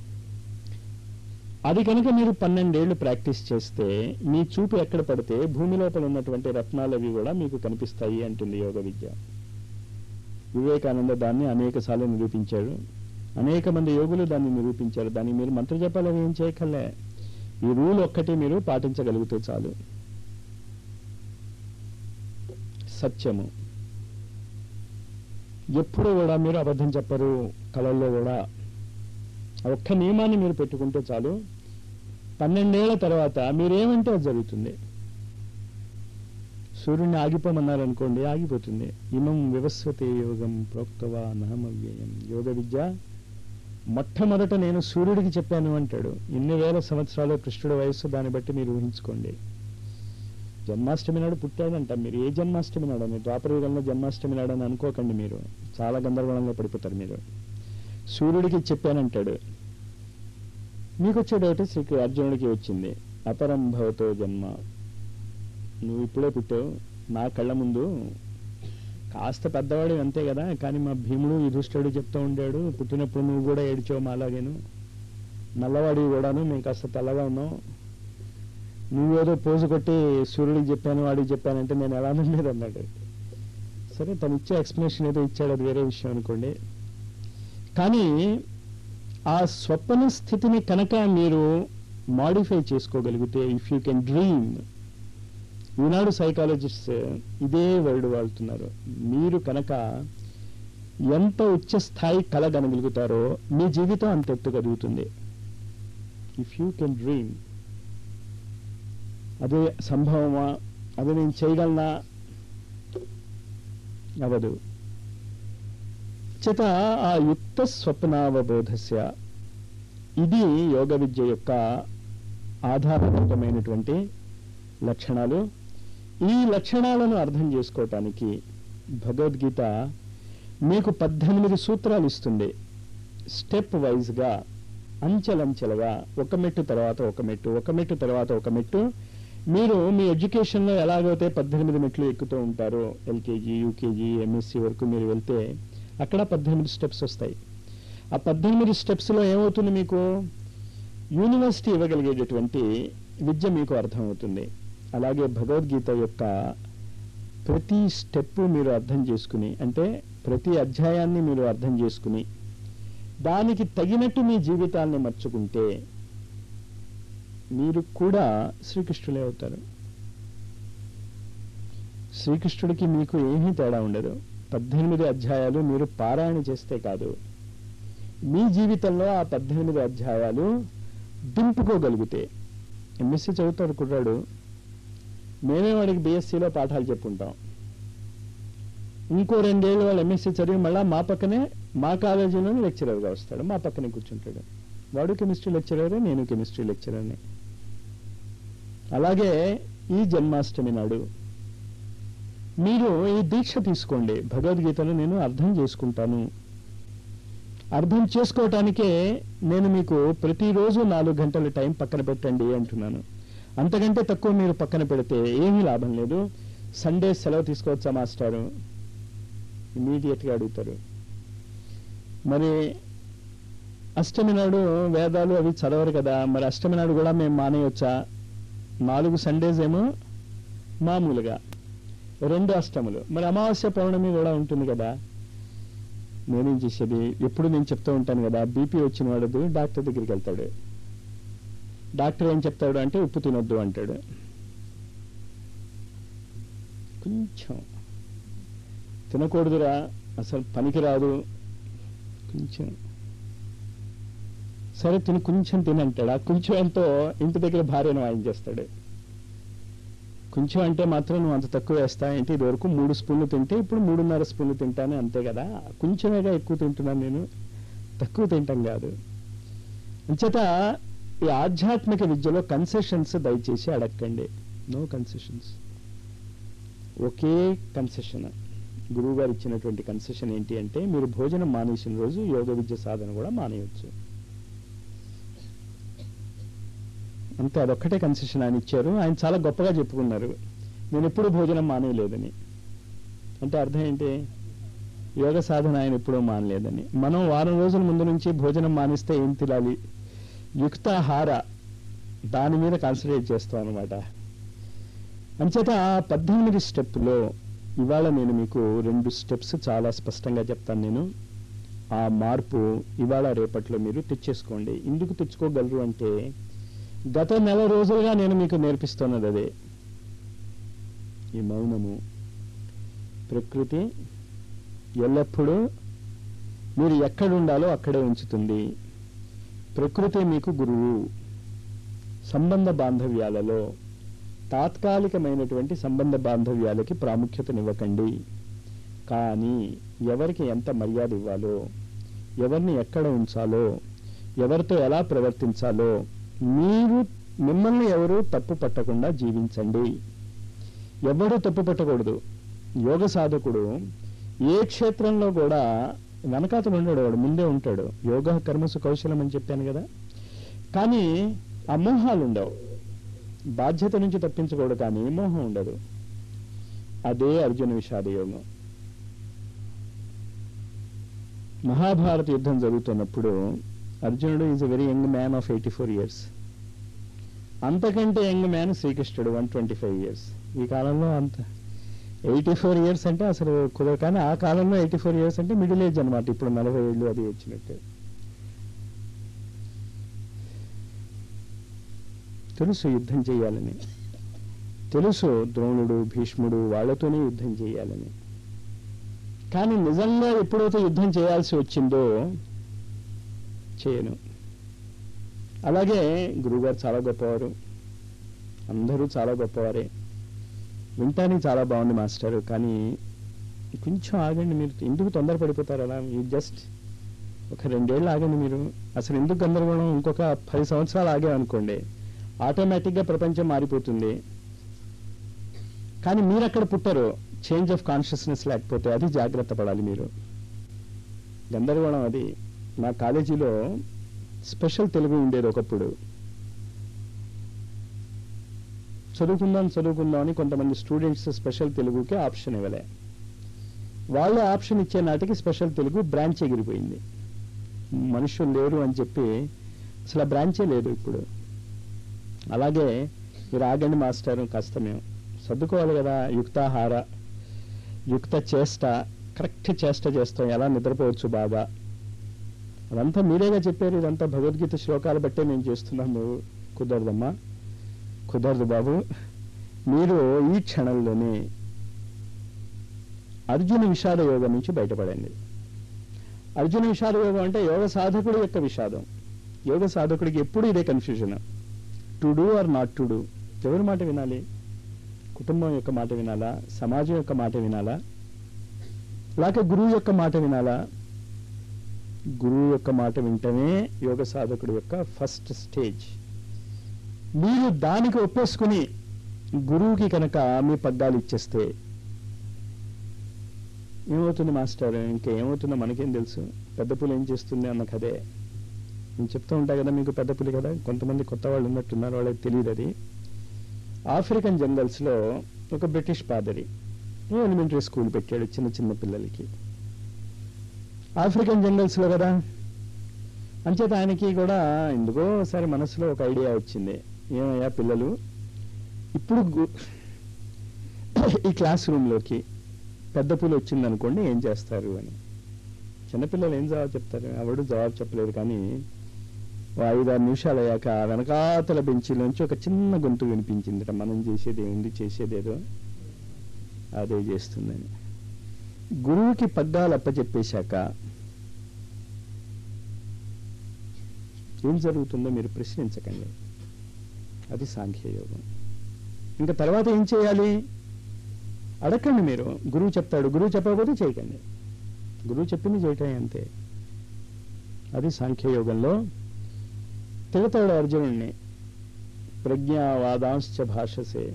అది కనుక మీరు పన్నెండేళ్లు ప్రాక్టీస్ చేస్తే మీ చూపు ఎక్కడ పడితే భూమి లోపల ఉన్నటువంటి రత్నాలు అవి కూడా మీకు కనిపిస్తాయి అంటుంది యోగ విద్య. వివేకానంద దాన్ని అనేక సార్లు నిరూపించాడు. అనేక మంది యోగులు దాన్ని నిరూపించారు. దాన్ని మీరు మంత్రజపాలు అవి ఏం చేయకలే. ఈ రూల్ ఒక్కటి మీరు పాటించగలిగితే చాలు. సత్యము, ఎప్పుడు కూడా మీరు అబద్ధం చెప్పరు. కళల్లో కూడా ఒక్క నియమాన్ని మీరు పెట్టుకుంటే చాలు. పన్నెండేళ్ల తర్వాత మీరేమంటే అది జరుగుతుంది. సూర్యుడిని ఆగిపోమన్నారనుకోండి, ఆగిపోతుంది. ఇమం వివస్వతే యోగం ప్రోక్తవా నహమవ్యయం. యోగ విద్య మొట్టమొదట నేను సూర్యుడికి చెప్పాను అంటాడు. ఇన్ని వేల సంవత్సరాలు కృష్ణుడి వయస్సు, దాన్ని బట్టి మీరు ఊహించుకోండి. జన్మాష్టమి నాడు పుట్టాడంట. మీరు ఏ జన్మాష్టమి నాడని, ద్వాపరయుగంలో జన్మాష్టమి నాడని అనుకోకండి. మీరు చాలా గందరగోళంలో పడిపోతారు. మీరు సూర్యుడికి చెప్పానంటాడు. మీకు వచ్చేటోటి శ్రీ అర్జునుడికి వచ్చింది. అపరం భవతో జన్మ, నువ్వు ఇప్పుడే పుట్టావు నా కళ్ళ ముందు. కాస్త పెద్దవాడు అంతే కదా, కానీ మా భీముడు యుధిష్ఠుడు చెప్తూ ఉండాడు, పుట్టినప్పుడు నువ్వు కూడా ఏడ్చావు మాలాగేను, నల్లవాడివి కూడాను, మేము కాస్త తెల్లగా ఉన్నావు, నువ్వేదో పోజు కొట్టి సూర్యుడికి చెప్పాను వాడికి చెప్పానంటే నేను ఎలా నమ్మేది అన్నాడు. సరే, తను ఇచ్చే ఎక్స్ప్లెనేషన్ ఏదో ఇచ్చాడు, అది వేరే విషయం అనుకోండి. కానీ ఆ స్వప్న స్థితిని కనుక మీరు మాడిఫై చేసుకోగలిగితే, ఇఫ్ యూ కెన్ డ్రీమ్. ఈనాడు సైకాలజిస్ట్ ఇదే వర్డ్ వాడుతున్నారు. మీరు కనుక ఎంత ఉచ్చ స్థాయి కళ కనగలుగుతారో మీ జీవితం అంత ఎత్తు కలుగుతుంది. If you can dream. అదే సంభవమా, అది నేను చేయగలనా? అవదు. చేత ఆ యుక్త స్వప్నావబోధస్య, ఇది యోగ విద్య యొక్క ఆధారభూతమైనటువంటి లక్షణాలు. ఈ లక్షణాలను అర్థం చేసుకోవటానికి భగవద్గీత మీకు పద్దెనిమిది సూత్రాలు ఇస్తుంది. స్టెప్ వైజ్గా, అంచెలంచెలుగా, ఒక మెట్టు తర్వాత ఒక మెట్టు, ఒక మెట్టు తర్వాత ఒక మెట్టు. మీరు మీ ఎడ్యుకేషన్లో ఎలాగైతే పద్దెనిమిది మెట్లు ఎక్కుతూ ఉంటారో, ఎల్కేజీ యూకేజీ ఎంఎస్సి వరకు మీరు వెళ్తే అక్కడ పద్దెనిమిది స్టెప్స్ వస్తాయి. ఆ పద్దెనిమిది స్టెప్స్లో ఏమవుతుంది? మీకు యూనివర్సిటీ ఇవ్వగలిగేటటువంటి విద్య మీకు అర్థమవుతుంది. అలాగే భగవద్గీత యొక్క ప్రతి స్టెప్ మీరు అర్థం చేసుకుని, అంటే ప్రతి అధ్యాయాన్ని మీరు అర్థం చేసుకుని దానికి తగినట్టు మీ జీవితాన్ని మర్చుకుంటే మీరు కూడా శ్రీకృష్ణులే అవుతారు. శ్రీకృష్ణుడికి మీకు ఏమీ తేడా ఉండదు. పద్దెనిమిది అధ్యాయాలు మీరు పారాయణ చేస్తే కాదు, మీ జీవితంలో ఆ పద్దెనిమిది అధ్యాయాలు దింపుకోగలిగితే. ఎంఎస్సీ చదువుతాడు కుర్రాడు, మేమే వాడికి బీఎస్సీలో పాఠాలు చెప్పుకుంటాం. ఇంకో రెండేళ్ళు వాళ్ళు ఎంఎస్సీ చదివి మళ్ళీ మా పక్కనే, మా కాలేజీలోనే లెక్చరర్గా వస్తాడు, మా పక్కనే కూర్చుంటాడు. వాడు కెమిస్ట్రీ లెక్చరరే, నేను కెమిస్ట్రీ లెక్చరర్ని. అలాగే ఈ జన్మాష్టమి నాడు మీరు ఈ దీక్ష తీసుకోండి. భగవద్గీతను నేను అర్థం చేసుకుంటాను. అర్థం చేసుకోవటానికే నేను మీకు ప్రతిరోజు నాలుగు గంటల టైం పక్కన పెట్టండి అంటున్నాను. అంతకంటే తక్కువ మీరు పక్కన పెడితే ఏమీ లాభం లేదు. సండే సెలవు తీసుకోవచ్చా మాస్టారు? ఇమీడియట్గా అడుగుతారు. మరి అష్టమి నాడు వేదాలు అవి చదవరు కదా, మరి అష్టమి నాడు కూడా మేము మానేయొచ్చా? నాలుగు సండేస్ ఏమో మామూలుగా, రెండు అష్టములు, మరి అమావాస్య పౌర్ణమి కూడా ఉంటుంది కదా. నేనేం చేసేది, ఎప్పుడు నేను చెప్తూ ఉంటాను కదా, బీపీ వచ్చిన వాడు డాక్టర్ దగ్గరికి వెళ్తాడు. డాక్టర్ ఏం చెప్తాడు అంటే ఉప్పు తినొద్దు అంటాడు. కొంచెం తినకూడదురా, అసలు పనికిరాదు, కొంచెం సరే తిని కొంచెం తినంటాడు. ఆ కొంచెం ఎంతో ఇంటి దగ్గర భార్యను వాయించేస్తాడు. కొంచెం అంటే మాత్రం నువ్వు అంత తక్కువ వేస్తా ఏంటి, ఇది వరకు మూడు స్పూన్లు తింటే ఇప్పుడు మూడున్నర స్పూన్లు తింటాను అంతే కదా, కొంచెమేగా ఎక్కువ తింటున్నాను నేను, తక్కువ తింటాం కాదు. అంచేత ఈ ఆధ్యాత్మిక విద్యలో కన్సెషన్స్ దయచేసి అడగండి. No concessions. ఒకే కన్సెషన్, గురువు గారు ఇచ్చినటువంటి కన్సెషన్ ఏంటి అంటే మీరు భోజనం మానేసిన రోజు యోగ విద్య సాధన కూడా మానేయవచ్చు అంతే. అదొక్కటే కన్సెషన్ ఆయన ఇచ్చారు. ఆయన చాలా గొప్పగా చెప్పుకున్నారు, నేను ఎప్పుడు భోజనం మానేయలేదని. అంటే అర్థం ఏంటి, యోగ సాధన ఆయన ఎప్పుడూ మానలేదని. మనం వారం రోజుల ముందు నుంచి భోజనం మానేస్తే ఏం తినాలి, యుక్తాహార, దాని మీద కాన్సన్ట్రేట్ చేస్తాం అనమాట. అంచేత పద్దెనిమిది స్టెప్లో ఇవాళ నేను మీకు రెండు స్టెప్స్ చాలా స్పష్టంగా చెప్తాను. నేను ఆ మార్పు ఇవాళ రేపట్లో మీరు తెచ్చేసుకోండి. ఎందుకు తెచ్చుకోగలరు అంటే గత నెల రోజులుగా నేను మీకు నేర్పిస్తున్నది అదే. ఈ మౌనము, ప్రకృతి ఎల్లప్పుడూ మీరు ఎక్కడుండాలో అక్కడే ఉంచుతుంది. ప్రకృతి మీకు గురువు. సంబంధ బాంధవ్యాలలో తాత్కాలికమైనటువంటి సంబంధ బాంధవ్యాలకి ప్రాముఖ్యతనివ్వకండి. కానీ ఎవరికి ఎంత మర్యాద ఇవ్వాలో, ఎవరిని ఎక్కడ ఉంచాలో, ఎవరితో ఎలా ప్రవర్తించాలో మీరు మిమ్మల్ని ఎవరు తప్పు పట్టకుండా జీవించండి. ఎవరు తప్పు పట్టకూడదు. యోగ సాధకుడు ఏ క్షేత్రంలో కూడా వెనకాతలు ఉండడు, వాడు ముందే ఉంటాడు. యోగ కర్మసు కౌశలం అని చెప్పాను కదా. కానీ ఆ మోహాలు ఉండవు. బాధ్యత నుంచి తప్పించకూడదు కానీ మోహం ఉండదు. అదే అర్జున విషాద యోగం. మహాభారత యుద్ధం జరుగుతున్నప్పుడు అర్జునుడు is a very young man of eighty four years. అంతకంటే యంగ్ మ్యాన్ శ్రీకృష్ణుడు వన్ ట్వంటీ ఫైవ్ ఇయర్స్. ఈ కాలంలో అంత ఎయిటీ ఫోర్ ఇయర్స్ అంటే అసలు కుదరదు. కానీ ఆ కాలంలో ఎయిటీ ఫోర్ ఇయర్స్ అంటే మిడిల్ ఏజ్ అనమాట. ఇప్పుడు నలభై ఏళ్ళు అది వచ్చినట్టు. తెలుసు యుద్ధం చేయాలని, తెలుసు ద్రోణుడు భీష్ముడు వాళ్ళతోనే యుద్ధం చేయాలని. కానీ నిజంగా ఎప్పుడైతే యుద్ధం చేయాల్సి వచ్చిందో చేయను. అలాగే గురువుగారు చాలా గొప్పవారు, అందరూ చాలా గొప్పవారే. వింటానికి చాలా బాగుంది మాస్టర్, కానీ కొంచెం ఆగండి. మీరు ఎందుకు తొందరపడిపోతారు అలా? మీరు జస్ట్ ఒక రెండేళ్ళు ఆగండి. మీరు అసలు ఎందుకు గందరగోళం? ఇంకొక పది సంవత్సరాలు ఆగే అనుకోండి, ఆటోమేటిక్గా ప్రపంచం మారిపోతుంది. కానీ మీరు అక్కడ పుట్టరు చేంజ్ ఆఫ్ కాన్షియస్నెస్ లేకపోతే. అది జాగ్రత్త పడాలి మీరు. గందరగోళం అది. మా కాలేజీలో స్పెషల్ తెలుగు ఉండేది ఒకప్పుడు. చదువుకుందాం చదువుకుందాం అని కొంతమంది స్టూడెంట్స్ స్పెషల్ తెలుగుకి ఆప్షన్ ఇవ్వలే. వాళ్ళ ఆప్షన్ ఇచ్చే నాటికి స్పెషల్ తెలుగు బ్రాంచ్ ఎగిరిపోయింది. మనుషులు లేరు అని చెప్పి అసలు ఆ బ్రాంచే లేదు ఇప్పుడు. అలాగే మీరు ఆగండి మాస్టర్, కాస్త మేము సర్దుకోవాలి కదా. యుక్తాహార, యుక్త చేష్ట, కరెక్ట్ చేష్ట చేస్తాం, ఎలా నిద్రపోవచ్చు బాగా, అదంతా మీరేగా చెప్పారు. ఇదంతా భగవద్గీత శ్లోకాలు బట్టే మేము చేస్తున్నాం. నువ్వు కుదరదమ్మా, కుదరదు బాబు. మీరు ఈ క్షణంలోనే అర్జున విషాద యోగం నుంచి బయటపడండి. అర్జున విషాద యోగం అంటే యోగ సాధకుడి యొక్క విషాదం. యోగ సాధకుడికి ఎప్పుడు ఇదే confusion, to do or not to do. ఎవరి మాట వినాలి? కుటుంబం యొక్క మాట వినాలా? సమాజం యొక్క మాట వినాలా? లేక గురువు యొక్క మాట వినాలా? గురువు యొక్క మాట వింటమే యోగ సాధకుడి యొక్క ఫస్ట్ స్టేజ్. మీరు దానికి ఒప్పేసుకుని గురువుకి కనుక మీ పగ్గాలు ఇచ్చేస్తే ఏమవుతుంది మాస్టర్? ఇంకేమవుతుందో మనకేం తెలుసు. పెద్ద పులి ఏం చేస్తుంది అన్న కదే నేను చెప్తూ ఉంటా కదా మీకు. పెద్ద పులి కదా, కొంతమంది కొత్త వాళ్ళు ఉన్నట్టున్నారు, వాళ్ళకి తెలియదు. అది ఆఫ్రికన్ జంగల్స్లో ఒక బ్రిటిష్ పాదరి ఎలిమెంటరీ స్కూల్ పెట్టాడు చిన్న చిన్న పిల్లలకి. ఆఫ్రికన్ జంగల్స్లో కదా అంచేత ఆయనకి కూడా ఎందుకో సరే మనసులో ఒక ఐడియా వచ్చింది, ఏమయ్యా పిల్లలు ఇప్పుడు గు- ఈ క్లాస్ రూమ్లోకి పెద్ద పూలు వచ్చిందనుకోండి ఏం చేస్తారు అని. చిన్నపిల్లలు ఏం జవాబు చెప్తారు? ఎవడు జవాబు చెప్పలేదు. కానీ ఓ ఐదారు నిమిషాలు అయ్యాక వెనకాతల బెంచీలోంచి ఒక చిన్న గొంతు వినిపించిందిట, మనం చేసేది ఏముంది, చేసేదేదో అదే చేస్తుందని. గురువుకి పగ్గాలు అప్పచెప్పేశాక ఏం జరుగుతుందో మీరు ప్రశ్నించకండి, అది సాంఖ్యయోగం. ఇంకా తర్వాత ఏం చేయాలి అడగండి. మీరు గురువు చెప్తాడు, గురువు చెప్పకపోతే చేయకండి, గురువు చెప్పింది చేయటం అంతే. అది సాంఖ్యయోగంలో తిడతాడు అర్జునుడిని, ప్రజ్ఞావాదాంశ్చ భాషసే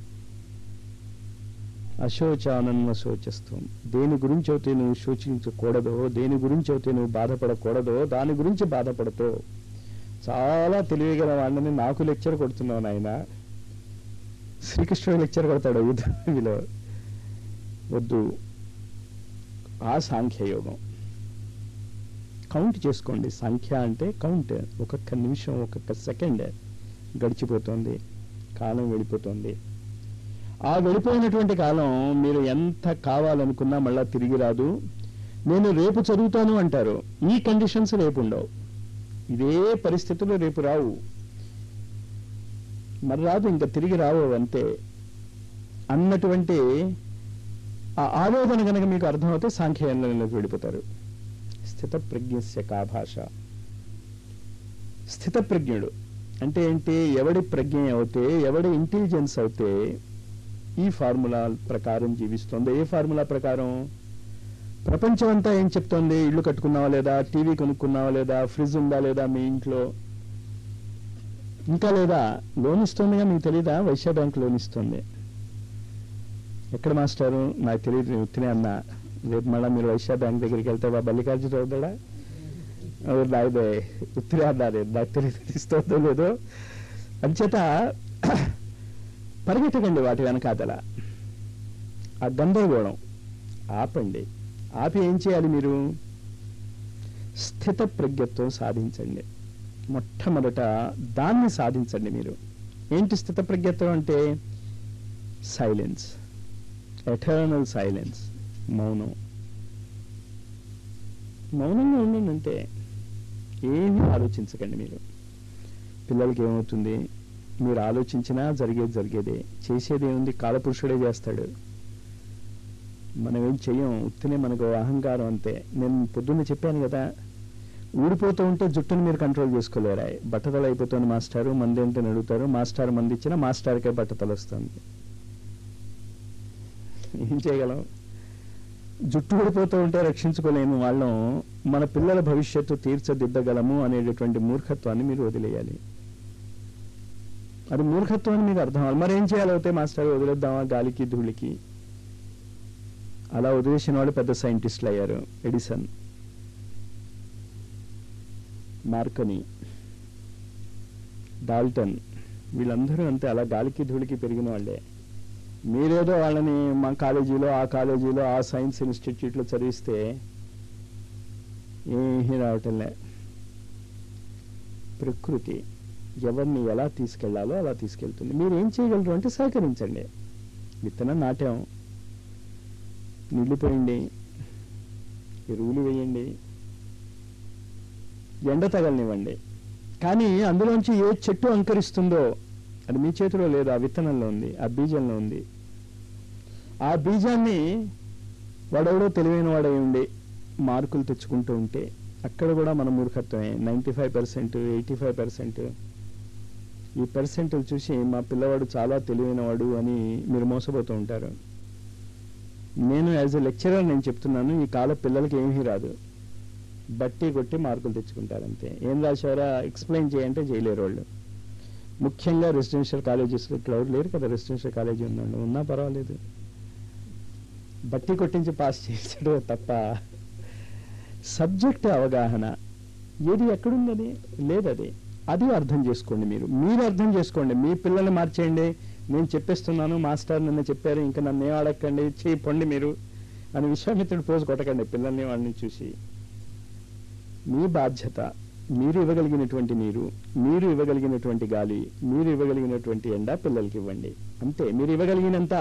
అశోచానన్వ శోచస్థం. దేని గురించి అయితే నువ్వు శోచించకూడదో, దేని గురించి అయితే నువ్వు బాధపడకూడదో దాని గురించి బాధపడుతూ చాలా తెలివిగల వాళ్ళని నాకు లెక్చర్ కొడుతున్నావు నాయన. శ్రీకృష్ణుడు లెక్చర్ కొడతాడు యుద్ధంలో. వద్దు, ఆ సాంఖ్యయోగం. కౌంట్ చేసుకోండి. సంఖ్య అంటే కౌంట్. ఒక్కొక్క నిమిషం ఒక్కొక్క సెకండ్ గడిచిపోతుంది, కాలం వెళ్ళిపోతుంది. ఆ వెళ్ళిపోయినటువంటి కాలం మీరు ఎంత కావాలనుకున్నా మళ్ళా తిరిగి రాదు. నేను రేపు చదువుతాను అంటారు, ఈ కండిషన్స్ రేపు ఉండవు, ఇదే పరిస్థితులు రేపు రావు, మరి రాదు, ఇంకా తిరిగి రావు అంతే అన్నటువంటి ఆ ఆవేదన కనుక మీకు అర్థమవుతే సాంఖ్యయంలోకి వెళ్ళిపోతారు. స్థిత ప్రజ్ఞస్య కా భాష. స్థిత ప్రజ్ఞుడు అంటే ఏంటి? ఎవడి ప్రజ్ఞ అవుతే, ఎవడి ఇంటెలిజెన్స్ అవుతే ఈ ఫార్ములా ప్రకారం జీవిస్తుంది. ఏ ఫార్ములా ప్రకారం? ప్రపంచం అంతా ఏం చెప్తోంది? ఇల్లు కట్టుకున్నావా లేదా, టీవీ కొనుక్కున్నావా లేదా, ఫ్రిడ్జ్ ఉందా లేదా మీ ఇంట్లో, ఇంకా లేదా, లోన్ ఇస్తుందిగా మీకు తెలీదా? వైశ్య బ్యాంక్ లోన్ ఇస్తుంది. ఎక్కడ మాస్టారు? నాకు తెలియదు, ఉత్తినే అన్నా. రేపు మళ్ళీ మీరు వైశ్య బ్యాంక్ దగ్గరికి వెళ్తే బా మల్లికార్జున అవుతాడా నాదే ఉత్తినే అన్నారు, నాకు తెలియదు ఇస్తుందో లేదో. అంచేత పరిగెట్టకండి వాటి వెనకాతల. ఆ గందరగోళం ఆపండి. ఆపి ఏం చేయాలి? మీరు స్థిత ప్రజ్ఞత్వం సాధించండి. మొట్టమొదట దాన్ని సాధించండి. మీరు ఏంటి స్థిత ప్రజ్ఞత్వం అంటే? సైలెన్స్, ఎటర్నల్ సైలెన్స్, మౌనం. మౌనంగా ఉండండి అంతే, ఏమీ ఆలోచించకండి. మీరు పిల్లలకి ఏమవుతుంది? మీరు ఆలోచించినా జరిగేది జరిగేదే, చేసేది ఏముంది? కాలపురుషుడే చేస్తాడు, మనం ఏం చెయ్యం. ఉత్తినే మనకు అహంకారం అంతే. నేను పొద్దున్న చెప్పాను కదా, ఊడిపోతూ ఉంటే జుట్టుని మీరు కంట్రోల్ చేసుకోలేరా. బట్టతలు అయిపోతుంది మాస్టారు, మంది ఏంటో అడుగుతారు, మాస్టర్ మంది ఇచ్చినా మాస్టర్కే బట్టతలు వస్తుంది. ఏం చేయగలం? జుట్టు ఊడిపోతూ ఉంటే రక్షించుకోలేము వాళ్ళం, మన పిల్లల భవిష్యత్తు తీర్చదిద్దగలము అనేటటువంటి మూర్ఖత్వాన్ని మీరు వదిలేయాలి. అది మూర్ఖత్వం అని మీకు అర్థం అవ్వాలి. మరి ఏం చేయాలవుతే? మాస్టర్ వదిలేద్దామా గాలికి ధూళికి? అలా వదిలేసిన వాళ్ళు పెద్ద సైంటిస్టులు అయ్యారు. ఎడిసన్, మార్కనీ, డాల్టన్, వీళ్ళందరూ అంతే, అలా గాలికి ధూళికి పెరిగిన వాళ్ళే. మీరేదో వాళ్ళని మా కాలేజీలో, ఆ కాలేజీలో, ఆ సైన్స్ ఇన్స్టిట్యూట్లో చదివిస్తే ఏమీ రావటంలే. ప్రకృతి ఎవరిని ఎలా తీసుకెళ్లాలో అలా తీసుకెళ్తుంది. మీరు ఏం చేయగలరు అంటే సహకరించండి. విత్తనం నాటాం, నీళ్లు పోయండి, ఎరువులు వేయండి, ఎండ తగలనివ్వండి. కానీ అందులోంచి ఏ చెట్టు అంకరిస్తుందో అది మీ చేతిలో లేదు, ఆ విత్తనంలో ఉంది, ఆ బీజంలో ఉంది. ఆ బీజాన్ని వాడెవడో తెలివైన వాడై ఉండి మార్కులు తెచ్చుకుంటూ ఉంటే అక్కడ కూడా మన మూర్ఖత్వమే. Ninety five percent eighty five percent ఈ పర్సెంట్లు చూసి మా పిల్లవాడు చాలా తెలివైనవాడు అని మీరు మోసపోతూ ఉంటారు. నేను యాజ్ ఎ లెక్చరర్ నేను చెప్తున్నాను, ఈ కాల పిల్లలకి ఏమీ రాదు, బట్టి కొట్టి మార్కులు తెచ్చుకుంటారంతే. ఏం రాశారా ఎక్స్ప్లెయిన్ చేయంటే చేయలేరు వాళ్ళు. ముఖ్యంగా రెసిడెన్షియల్ కాలేజెస్లో ఇక్కడ ఎవరు లేరు కదా, రెసిడెన్షియల్ కాలేజీ ఉన్నాడు, ఉన్నా పర్వాలేదు, బట్టి కొట్టించి పాస్ చేసాడు తప్ప సబ్జెక్ట్ అవగాహన ఏది ఎక్కడుందని లేదు. అది అది అర్థం చేసుకోండి. మీరు మీరు అర్థం చేసుకోండి, మీ పిల్లల్ని మార్చేయండి. నేను చెప్పేస్తున్నాను, మాస్టర్ నిన్న చెప్పారు, ఇంకా నన్ను ఏం అడగండి, చేయి పొండి మీరు అని విశ్వామిత్రుడు పోజు కొట్టకండి పిల్లల్ని వాళ్ళని చూసి. మీ బాధ్యత మీరు ఇవ్వగలిగినటువంటి నీరు, మీరు ఇవ్వగలిగినటువంటి గాలి, మీరు ఇవ్వగలిగినటువంటి ఎండ పిల్లలకి ఇవ్వండి. అంతే. మీరు ఇవ్వగలిగినంత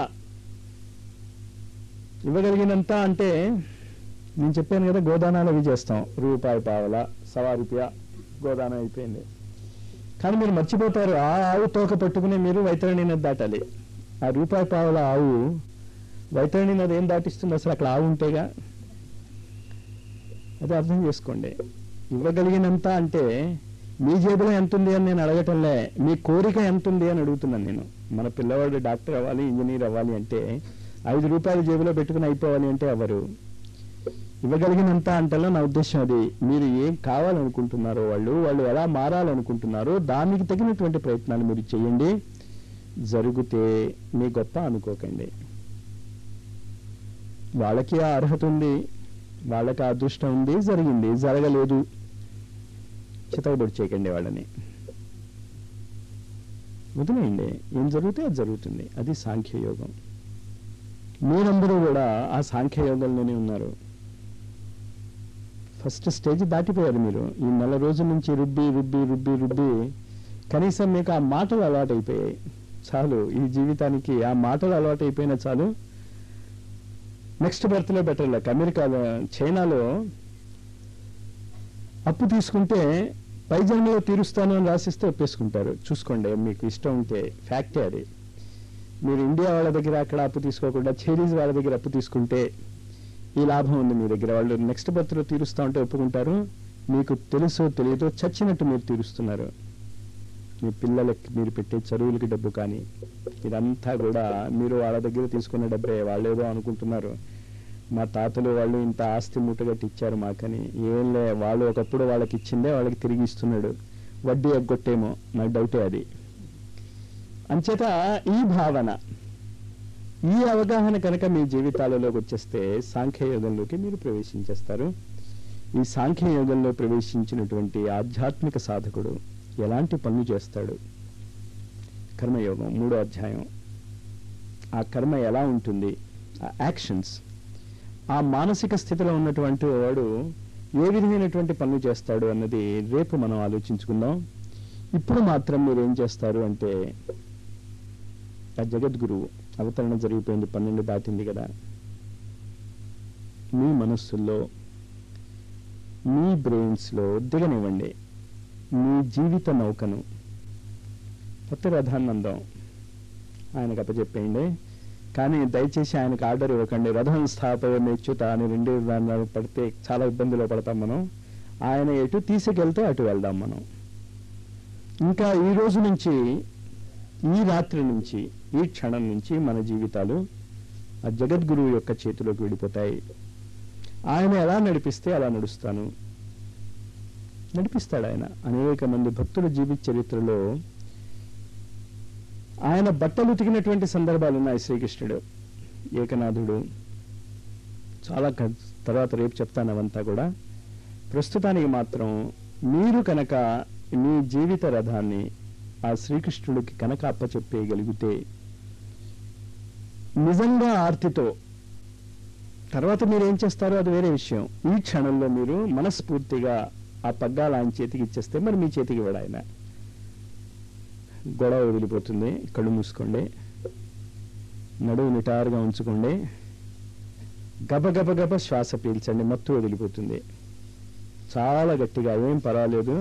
ఇవ్వగలిగినంత అంటే నేను చెప్పాను కదా, గోదానాలు అవి చేస్తాం. రూపాయి పావల, సవా రూపాయ గోదానం అయిపోయింది. కానీ మీరు మర్చిపోతారు, ఆ ఆవు తోక పట్టుకుని మీరు వైతరణి నది దాటాలి. ఆ రూపాయి పావల ఆవు వైతరణి నది ఏం దాటిస్తుంది? అసలు అక్కడ ఆవు ఉంటేగా. అది అర్థం చేసుకోండి. ఇవ్వగలిగినంత అంటే మీ జేబులో ఎంత ఉంది అని నేను అడగటంలే, మీ కోరిక ఎంత ఉంది అని అడుగుతున్నాను నేను. మన పిల్లవాడు డాక్టర్ అవ్వాలి, ఇంజనీర్ అవ్వాలి అంటే ఐదు రూపాయలు జేబులో పెట్టుకుని అయిపోవాలి అంటే ఎవరు? ఇవ్వగలిగినంత అంటలో నా ఉద్దేశం అది. మీరు ఏం కావాలనుకుంటున్నారో, వాళ్ళు వాళ్ళు ఎలా మారాలనుకుంటున్నారో దానికి తగినటువంటి ప్రయత్నాలు మీరు చేయండి. జరిగితే మీ గొప్ప అనుకోకండి. వాళ్ళకి ఆ అర్హత ఉంది, వాళ్ళకి ఆ అదృష్టం ఉంది, జరిగింది. జరగలేదు, చితకబొడి చేయకండి వాళ్ళని, వదిలేయండి. ఏం జరిగితే అది జరుగుతుంది. అది సాంఖ్యయోగం. మీరందరూ కూడా ఆ సాంఖ్యయోగంలోనే ఉన్నారు. ఫస్ట్ స్టేజ్ దాటిపోయారు మీరు. ఈ నెల రోజుల నుంచి రుబ్బి రుబ్బి రుబ్బి రుబ్బి కనీసం మీకు ఆ మాటలు అలవాటు అయిపోయాయి. చాలు, ఈ జీవితానికి ఆ మాటలు అలవాటు అయిపోయినా చాలు. నెక్స్ట్ బర్త్లో బెటర్ లక్. అమెరికాలో, చైనాలో అప్పు తీసుకుంటే పై జన్మలో తీరుస్తాను అని రాసిస్తే ఒప్పేసుకుంటారు. చూసుకోండి, మీకు ఇష్టం ఉంటే. ఫ్యాక్టే అది. మీరు ఇండియా వాళ్ళ దగ్గర అక్కడ అప్పు తీసుకోకుండా చైనీస్ వాళ్ళ దగ్గర అప్పు తీసుకుంటే ఈ లాభం ఉంది మీ దగ్గర. వాళ్ళు నెక్స్ట్ బర్త్లో తీరుస్తా ఉంటే ఒప్పుకుంటారు. మీకు తెలుసో తెలియదో చచ్చినట్టు మీరు తీరుస్తున్నారు. మీ పిల్లలకి మీరు పెట్టే చదువులకి డబ్బు కానీ ఇదంతా కూడా మీరు వాళ్ళ దగ్గర తీసుకున్న డబ్బే. వాళ్ళు ఏదో అనుకుంటున్నారు, మా తాతలు వాళ్ళు ఇంత ఆస్తి మూటగట్టి ఇచ్చారు మాకని. ఏం లే, వాళ్ళు ఒకప్పుడు వాళ్ళకి ఇచ్చిందే వాళ్ళకి తిరిగి ఇస్తున్నాడు. వడ్డీ ఎగ్గొట్టేమో, నాకు డౌటే అది. అంచేత ఈ భావన, ఈ అవగాహన కనుక మీ జీవితాలలోకి వచ్చేస్తే సాంఖ్యయోగంలోకి మీరు ప్రవేశించేస్తారు. ఈ సాంఖ్యయోగంలో ప్రవేశించినటువంటి ఆధ్యాత్మిక సాధకుడు ఎలాంటి పనులు చేస్తాడు? కర్మయోగం మూడో అధ్యాయం. ఆ కర్మ ఎలా ఉంటుంది, ఆ యాక్షన్స్, ఆ మానసిక స్థితిలో ఉన్నటువంటి వాడు ఏ విధమైనటువంటి పనులు చేస్తాడు అన్నది రేపు మనం ఆలోచించుకుందాం. ఇప్పుడు మాత్రం మీరు ఏం చేస్తారు అంటే, ఆ జగద్గురువు అవతరణ జరిగిపోయింది, పన్నెండు దాటింది కదా. మీ మనస్సుల్లో, మీ బ్రెయిన్స్లో దిగనివ్వండి మీ జీవిత నౌకను. కొత్త రథాన్ని అందాం, ఆయనకు అప్పచెప్పేయండి. కానీ దయచేసి ఆయనకు ఆర్డర్ ఇవ్వకండి. రథం స్థాపయ మెచ్చుత అని రెండు దాన్ని పడితే చాలా ఇబ్బందిలో పడతాం మనం. ఆయన ఎటు తీసుకెళ్తే అటు వెళ్దాం మనం. ఇంకా ఈ రోజు నుంచి, ఈ రాత్రి నుంచి, ఈ క్షణం నుంచి మన జీవితాలు ఆ జగద్గురువు యొక్క చేతిలోకి వెళ్ళిపోతాయి. ఆయన ఎలా నడిపిస్తే అలా నడుస్తాను. నడిపిస్తాడు ఆయన. అనేక మంది భక్తుల జీవిత చరిత్రలో ఆయన బట్టలు ఉతికినటువంటి సందర్భాలు ఉన్నాయి. శ్రీకృష్ణుడు, ఏకనాథుడు, చాలా తర్వాత రేపు చెప్తాను అవంతా కూడా. ప్రస్తుతానికి మాత్రం మీరు కనుక మీ జీవిత రథాన్ని ఆ శ్రీకృష్ణుడికి కనుక అప్పచెప్పేయగలిగితే, నిజంగా ఆర్తితో, తర్వాత మీరు ఏం చేస్తారో అది వేరే విషయం. ఈ క్షణంలో మీరు మనస్ఫూర్తిగా ఆ పగ్గాలు ఆయన చేతికి ఇచ్చేస్తే మరి మీ చేతికి ఇవ్వడు ఆయన. గొడవ వదిలిపోతుంది. కళ్ళు మూసుకోండి, నడువు నిటారుగా ఉంచుకోండి, గబ గబ గబ శ్వాస పీల్చండి, మత్తు వదిలిపోతుంది. చాలా గట్టిగా, ఏం పర్వాలేదు.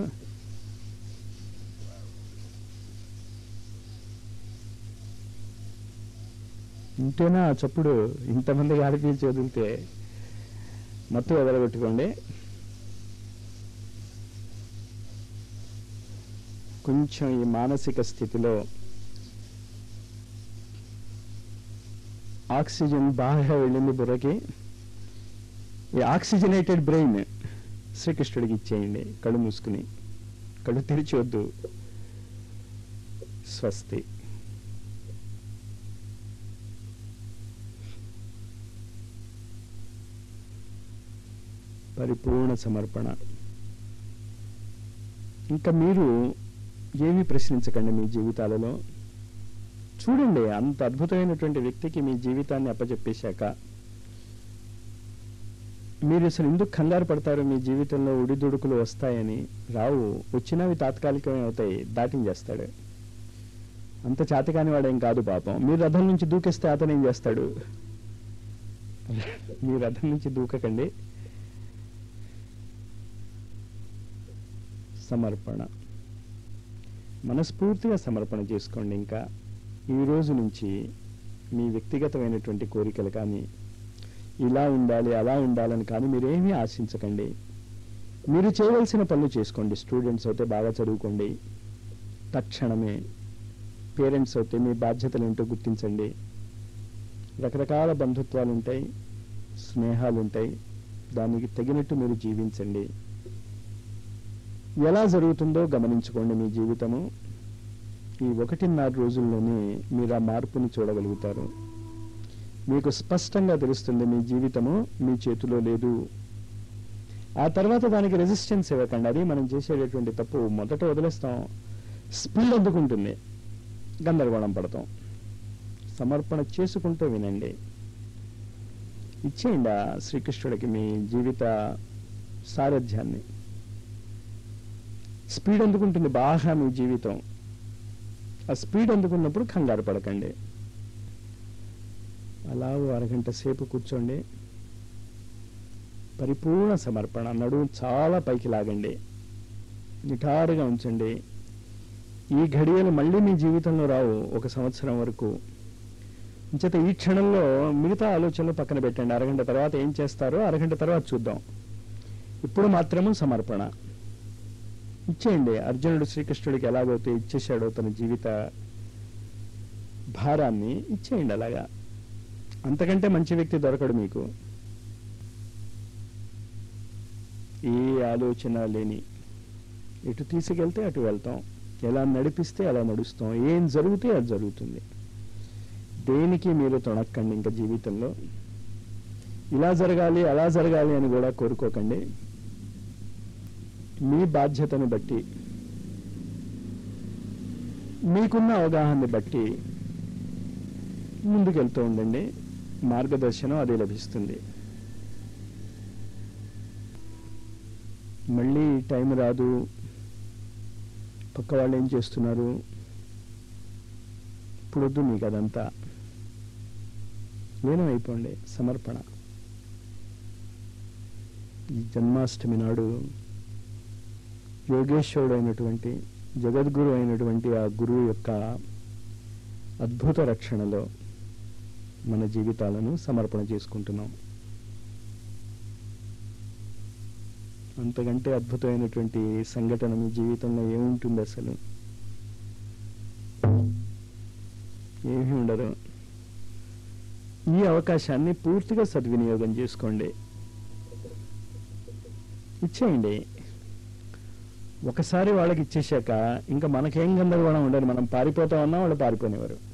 ఇంతేనా చప్పుడు? ఇంతమంది గాలి పీల్చి వదిలితే మత్తు వదలగొట్టుకోండి. కొంచెం ఈ మానసిక స్థితిలో ఆక్సిజన్ బాగా వెళ్ళింది బుర్రకి. ఈ ఆక్సిజనేటెడ్ బ్రెయిన్ శ్రీకృష్ణుడికి ఇచ్చేయండి. కళ్ళు మూసుకుని, కళ్ళు తెరిచొద్దు. స్వస్తి. పరిపూర్ణ సమర్పణ. ఇంకా మీరు ఏమీ ప్రశ్నించకండి మీ జీవితాలలో. చూడండి, అంత అద్భుతమైనటువంటి వ్యక్తికి మీ జీవితాన్ని అప్పచెప్పేశాక మీరు అసలు ఎందుకు కంగారు పడతారు? మీ జీవితంలో ఉడిదుడుకులు వస్తాయని. రావు, వచ్చినవి తాత్కాలికమే అవుతాయి, దాటించేస్తాడు. అంత చేతకాని వాడేం కాదు పాపం. మీరు రథం నుంచి దూకేస్తే అతను ఏం చేస్తాడు? మీ రథం నుంచి దూకకండి. సమర్పణ, మనస్ఫూర్తిగా సమర్పణ చేసుకోండి. ఇంకా ఈ రోజు నుంచి మీ వ్యక్తిగతమైనటువంటి కోరికలు కానీ, ఇలా ఉండాలి అలా ఉండాలని కానీ మీరేమీ ఆశించకండి. మీరు చేయవలసిన పనులు చేసుకోండి. స్టూడెంట్స్ అయితే బాగా చదువుకోండి తక్షణమే. పేరెంట్స్ అయితే మీ బాధ్యతలు ఏంటో గుర్తించండి. రకరకాల బంధుత్వాలు ఉంటాయి, స్నేహాలు ఉంటాయి, దానికి తగినట్టు మీరు జీవించండి. ఎలా జరుగుతుందో గమనించుకోండి. మీ జీవితము ఈ ఒకటిన్నర రోజుల్లోనే మీరు ఆ మార్పుని చూడగలుగుతారు. మీకు స్పష్టంగా తెలుస్తుంది మీ జీవితము మీ చేతిలో లేదు. ఆ తర్వాత దానికి రెసిస్టెన్స్ ఇవ్వకండి. అది మనం చేసేటటువంటి తప్పు. మొదట వదిలేస్తాం, స్పీడ్ అందుకుంటుంది, గందరగోళం పడతాం. సమర్పణ చేసుకుంటూ వినండి. ఇచ్చేయండి ఆ శ్రీకృష్ణుడికి మీ జీవిత సారథ్యాన్ని. స్పీడ్ అందుకుంటుంది బాగా మీ జీవితం. ఆ స్పీడ్ అందుకున్నప్పుడు కంగారు పడకండి. అలా అరగంట సేపు కూర్చోండి. పరిపూర్ణ సమర్పణ. నడుము చాలా పైకి లాగండి, నిటారుగా ఉంచండి. ఈ ఘడియలు మళ్ళీ మీ జీవితంలో రావు ఒక సంవత్సరం వరకు. అంచేత ఈ క్షణంలో మిగతా ఆలోచనలు పక్కన పెట్టండి. అరగంట తర్వాత ఏం చేస్తారో అరగంట తర్వాత చూద్దాం. ఇప్పుడు మాత్రము సమర్పణ ఇచ్చేయండి. అర్జునుడు శ్రీకృష్ణుడికి ఎలాగైతే ఇచ్చేశాడో తన జీవిత భారాన్ని ఇచ్చేయండి. అలాగా అంతకంటే మంచి వ్యక్తి దొరకడు మీకు. ఏ ఆలోచన లేని, ఎటు తీసుకెళ్తే అటు వెళ్తాం, ఎలా నడిపిస్తే అలా నడుస్తాం, ఏం జరిగితే అది జరుగుతుంది. దేనికి మీరు తొణక్కండి. ఇంకా జీవితంలో ఇలా జరగాలి అలా జరగాలి అని కూడా కోరుకోకండి. మీ బాధ్యతను బట్టి, మీకున్న అవగాహనని బట్టి ముందుకెళ్తూ ఉండండి. మార్గదర్శనం అదే లభిస్తుంది. మళ్ళీ టైం రాదు, పక్క వాళ్ళు ఏం చేస్తున్నారు, ఇప్పుడు వద్దు మీకు అదంతా. లీనమైపోండి. సమర్పణ. ఈ జన్మాష్టమి నాడు యోగేశ్వరుడు అయినటువంటి జగద్గురు అయినటువంటి ఆ గురువు యొక్క అద్భుత రక్షణలో మన జీవితాలను సమర్పణ చేసుకుంటున్నాం. అంతకంటే అద్భుతమైనటువంటి సంఘటన మీ జీవితంలో ఏముంటుంది? అసలు ఏమీ ఉండదు. ఈ అవకాశాన్ని పూర్తిగా సద్వినియోగం చేసుకోండి. ఇచ్చేయండి. ఒకసారి వాళ్ళకి ఇచ్చేశాక ఇంకా మనకేం గందరగోళం ఉండదు. మనం పారిపోతా ఉన్నా వాళ్ళు పారిపోనేవారు.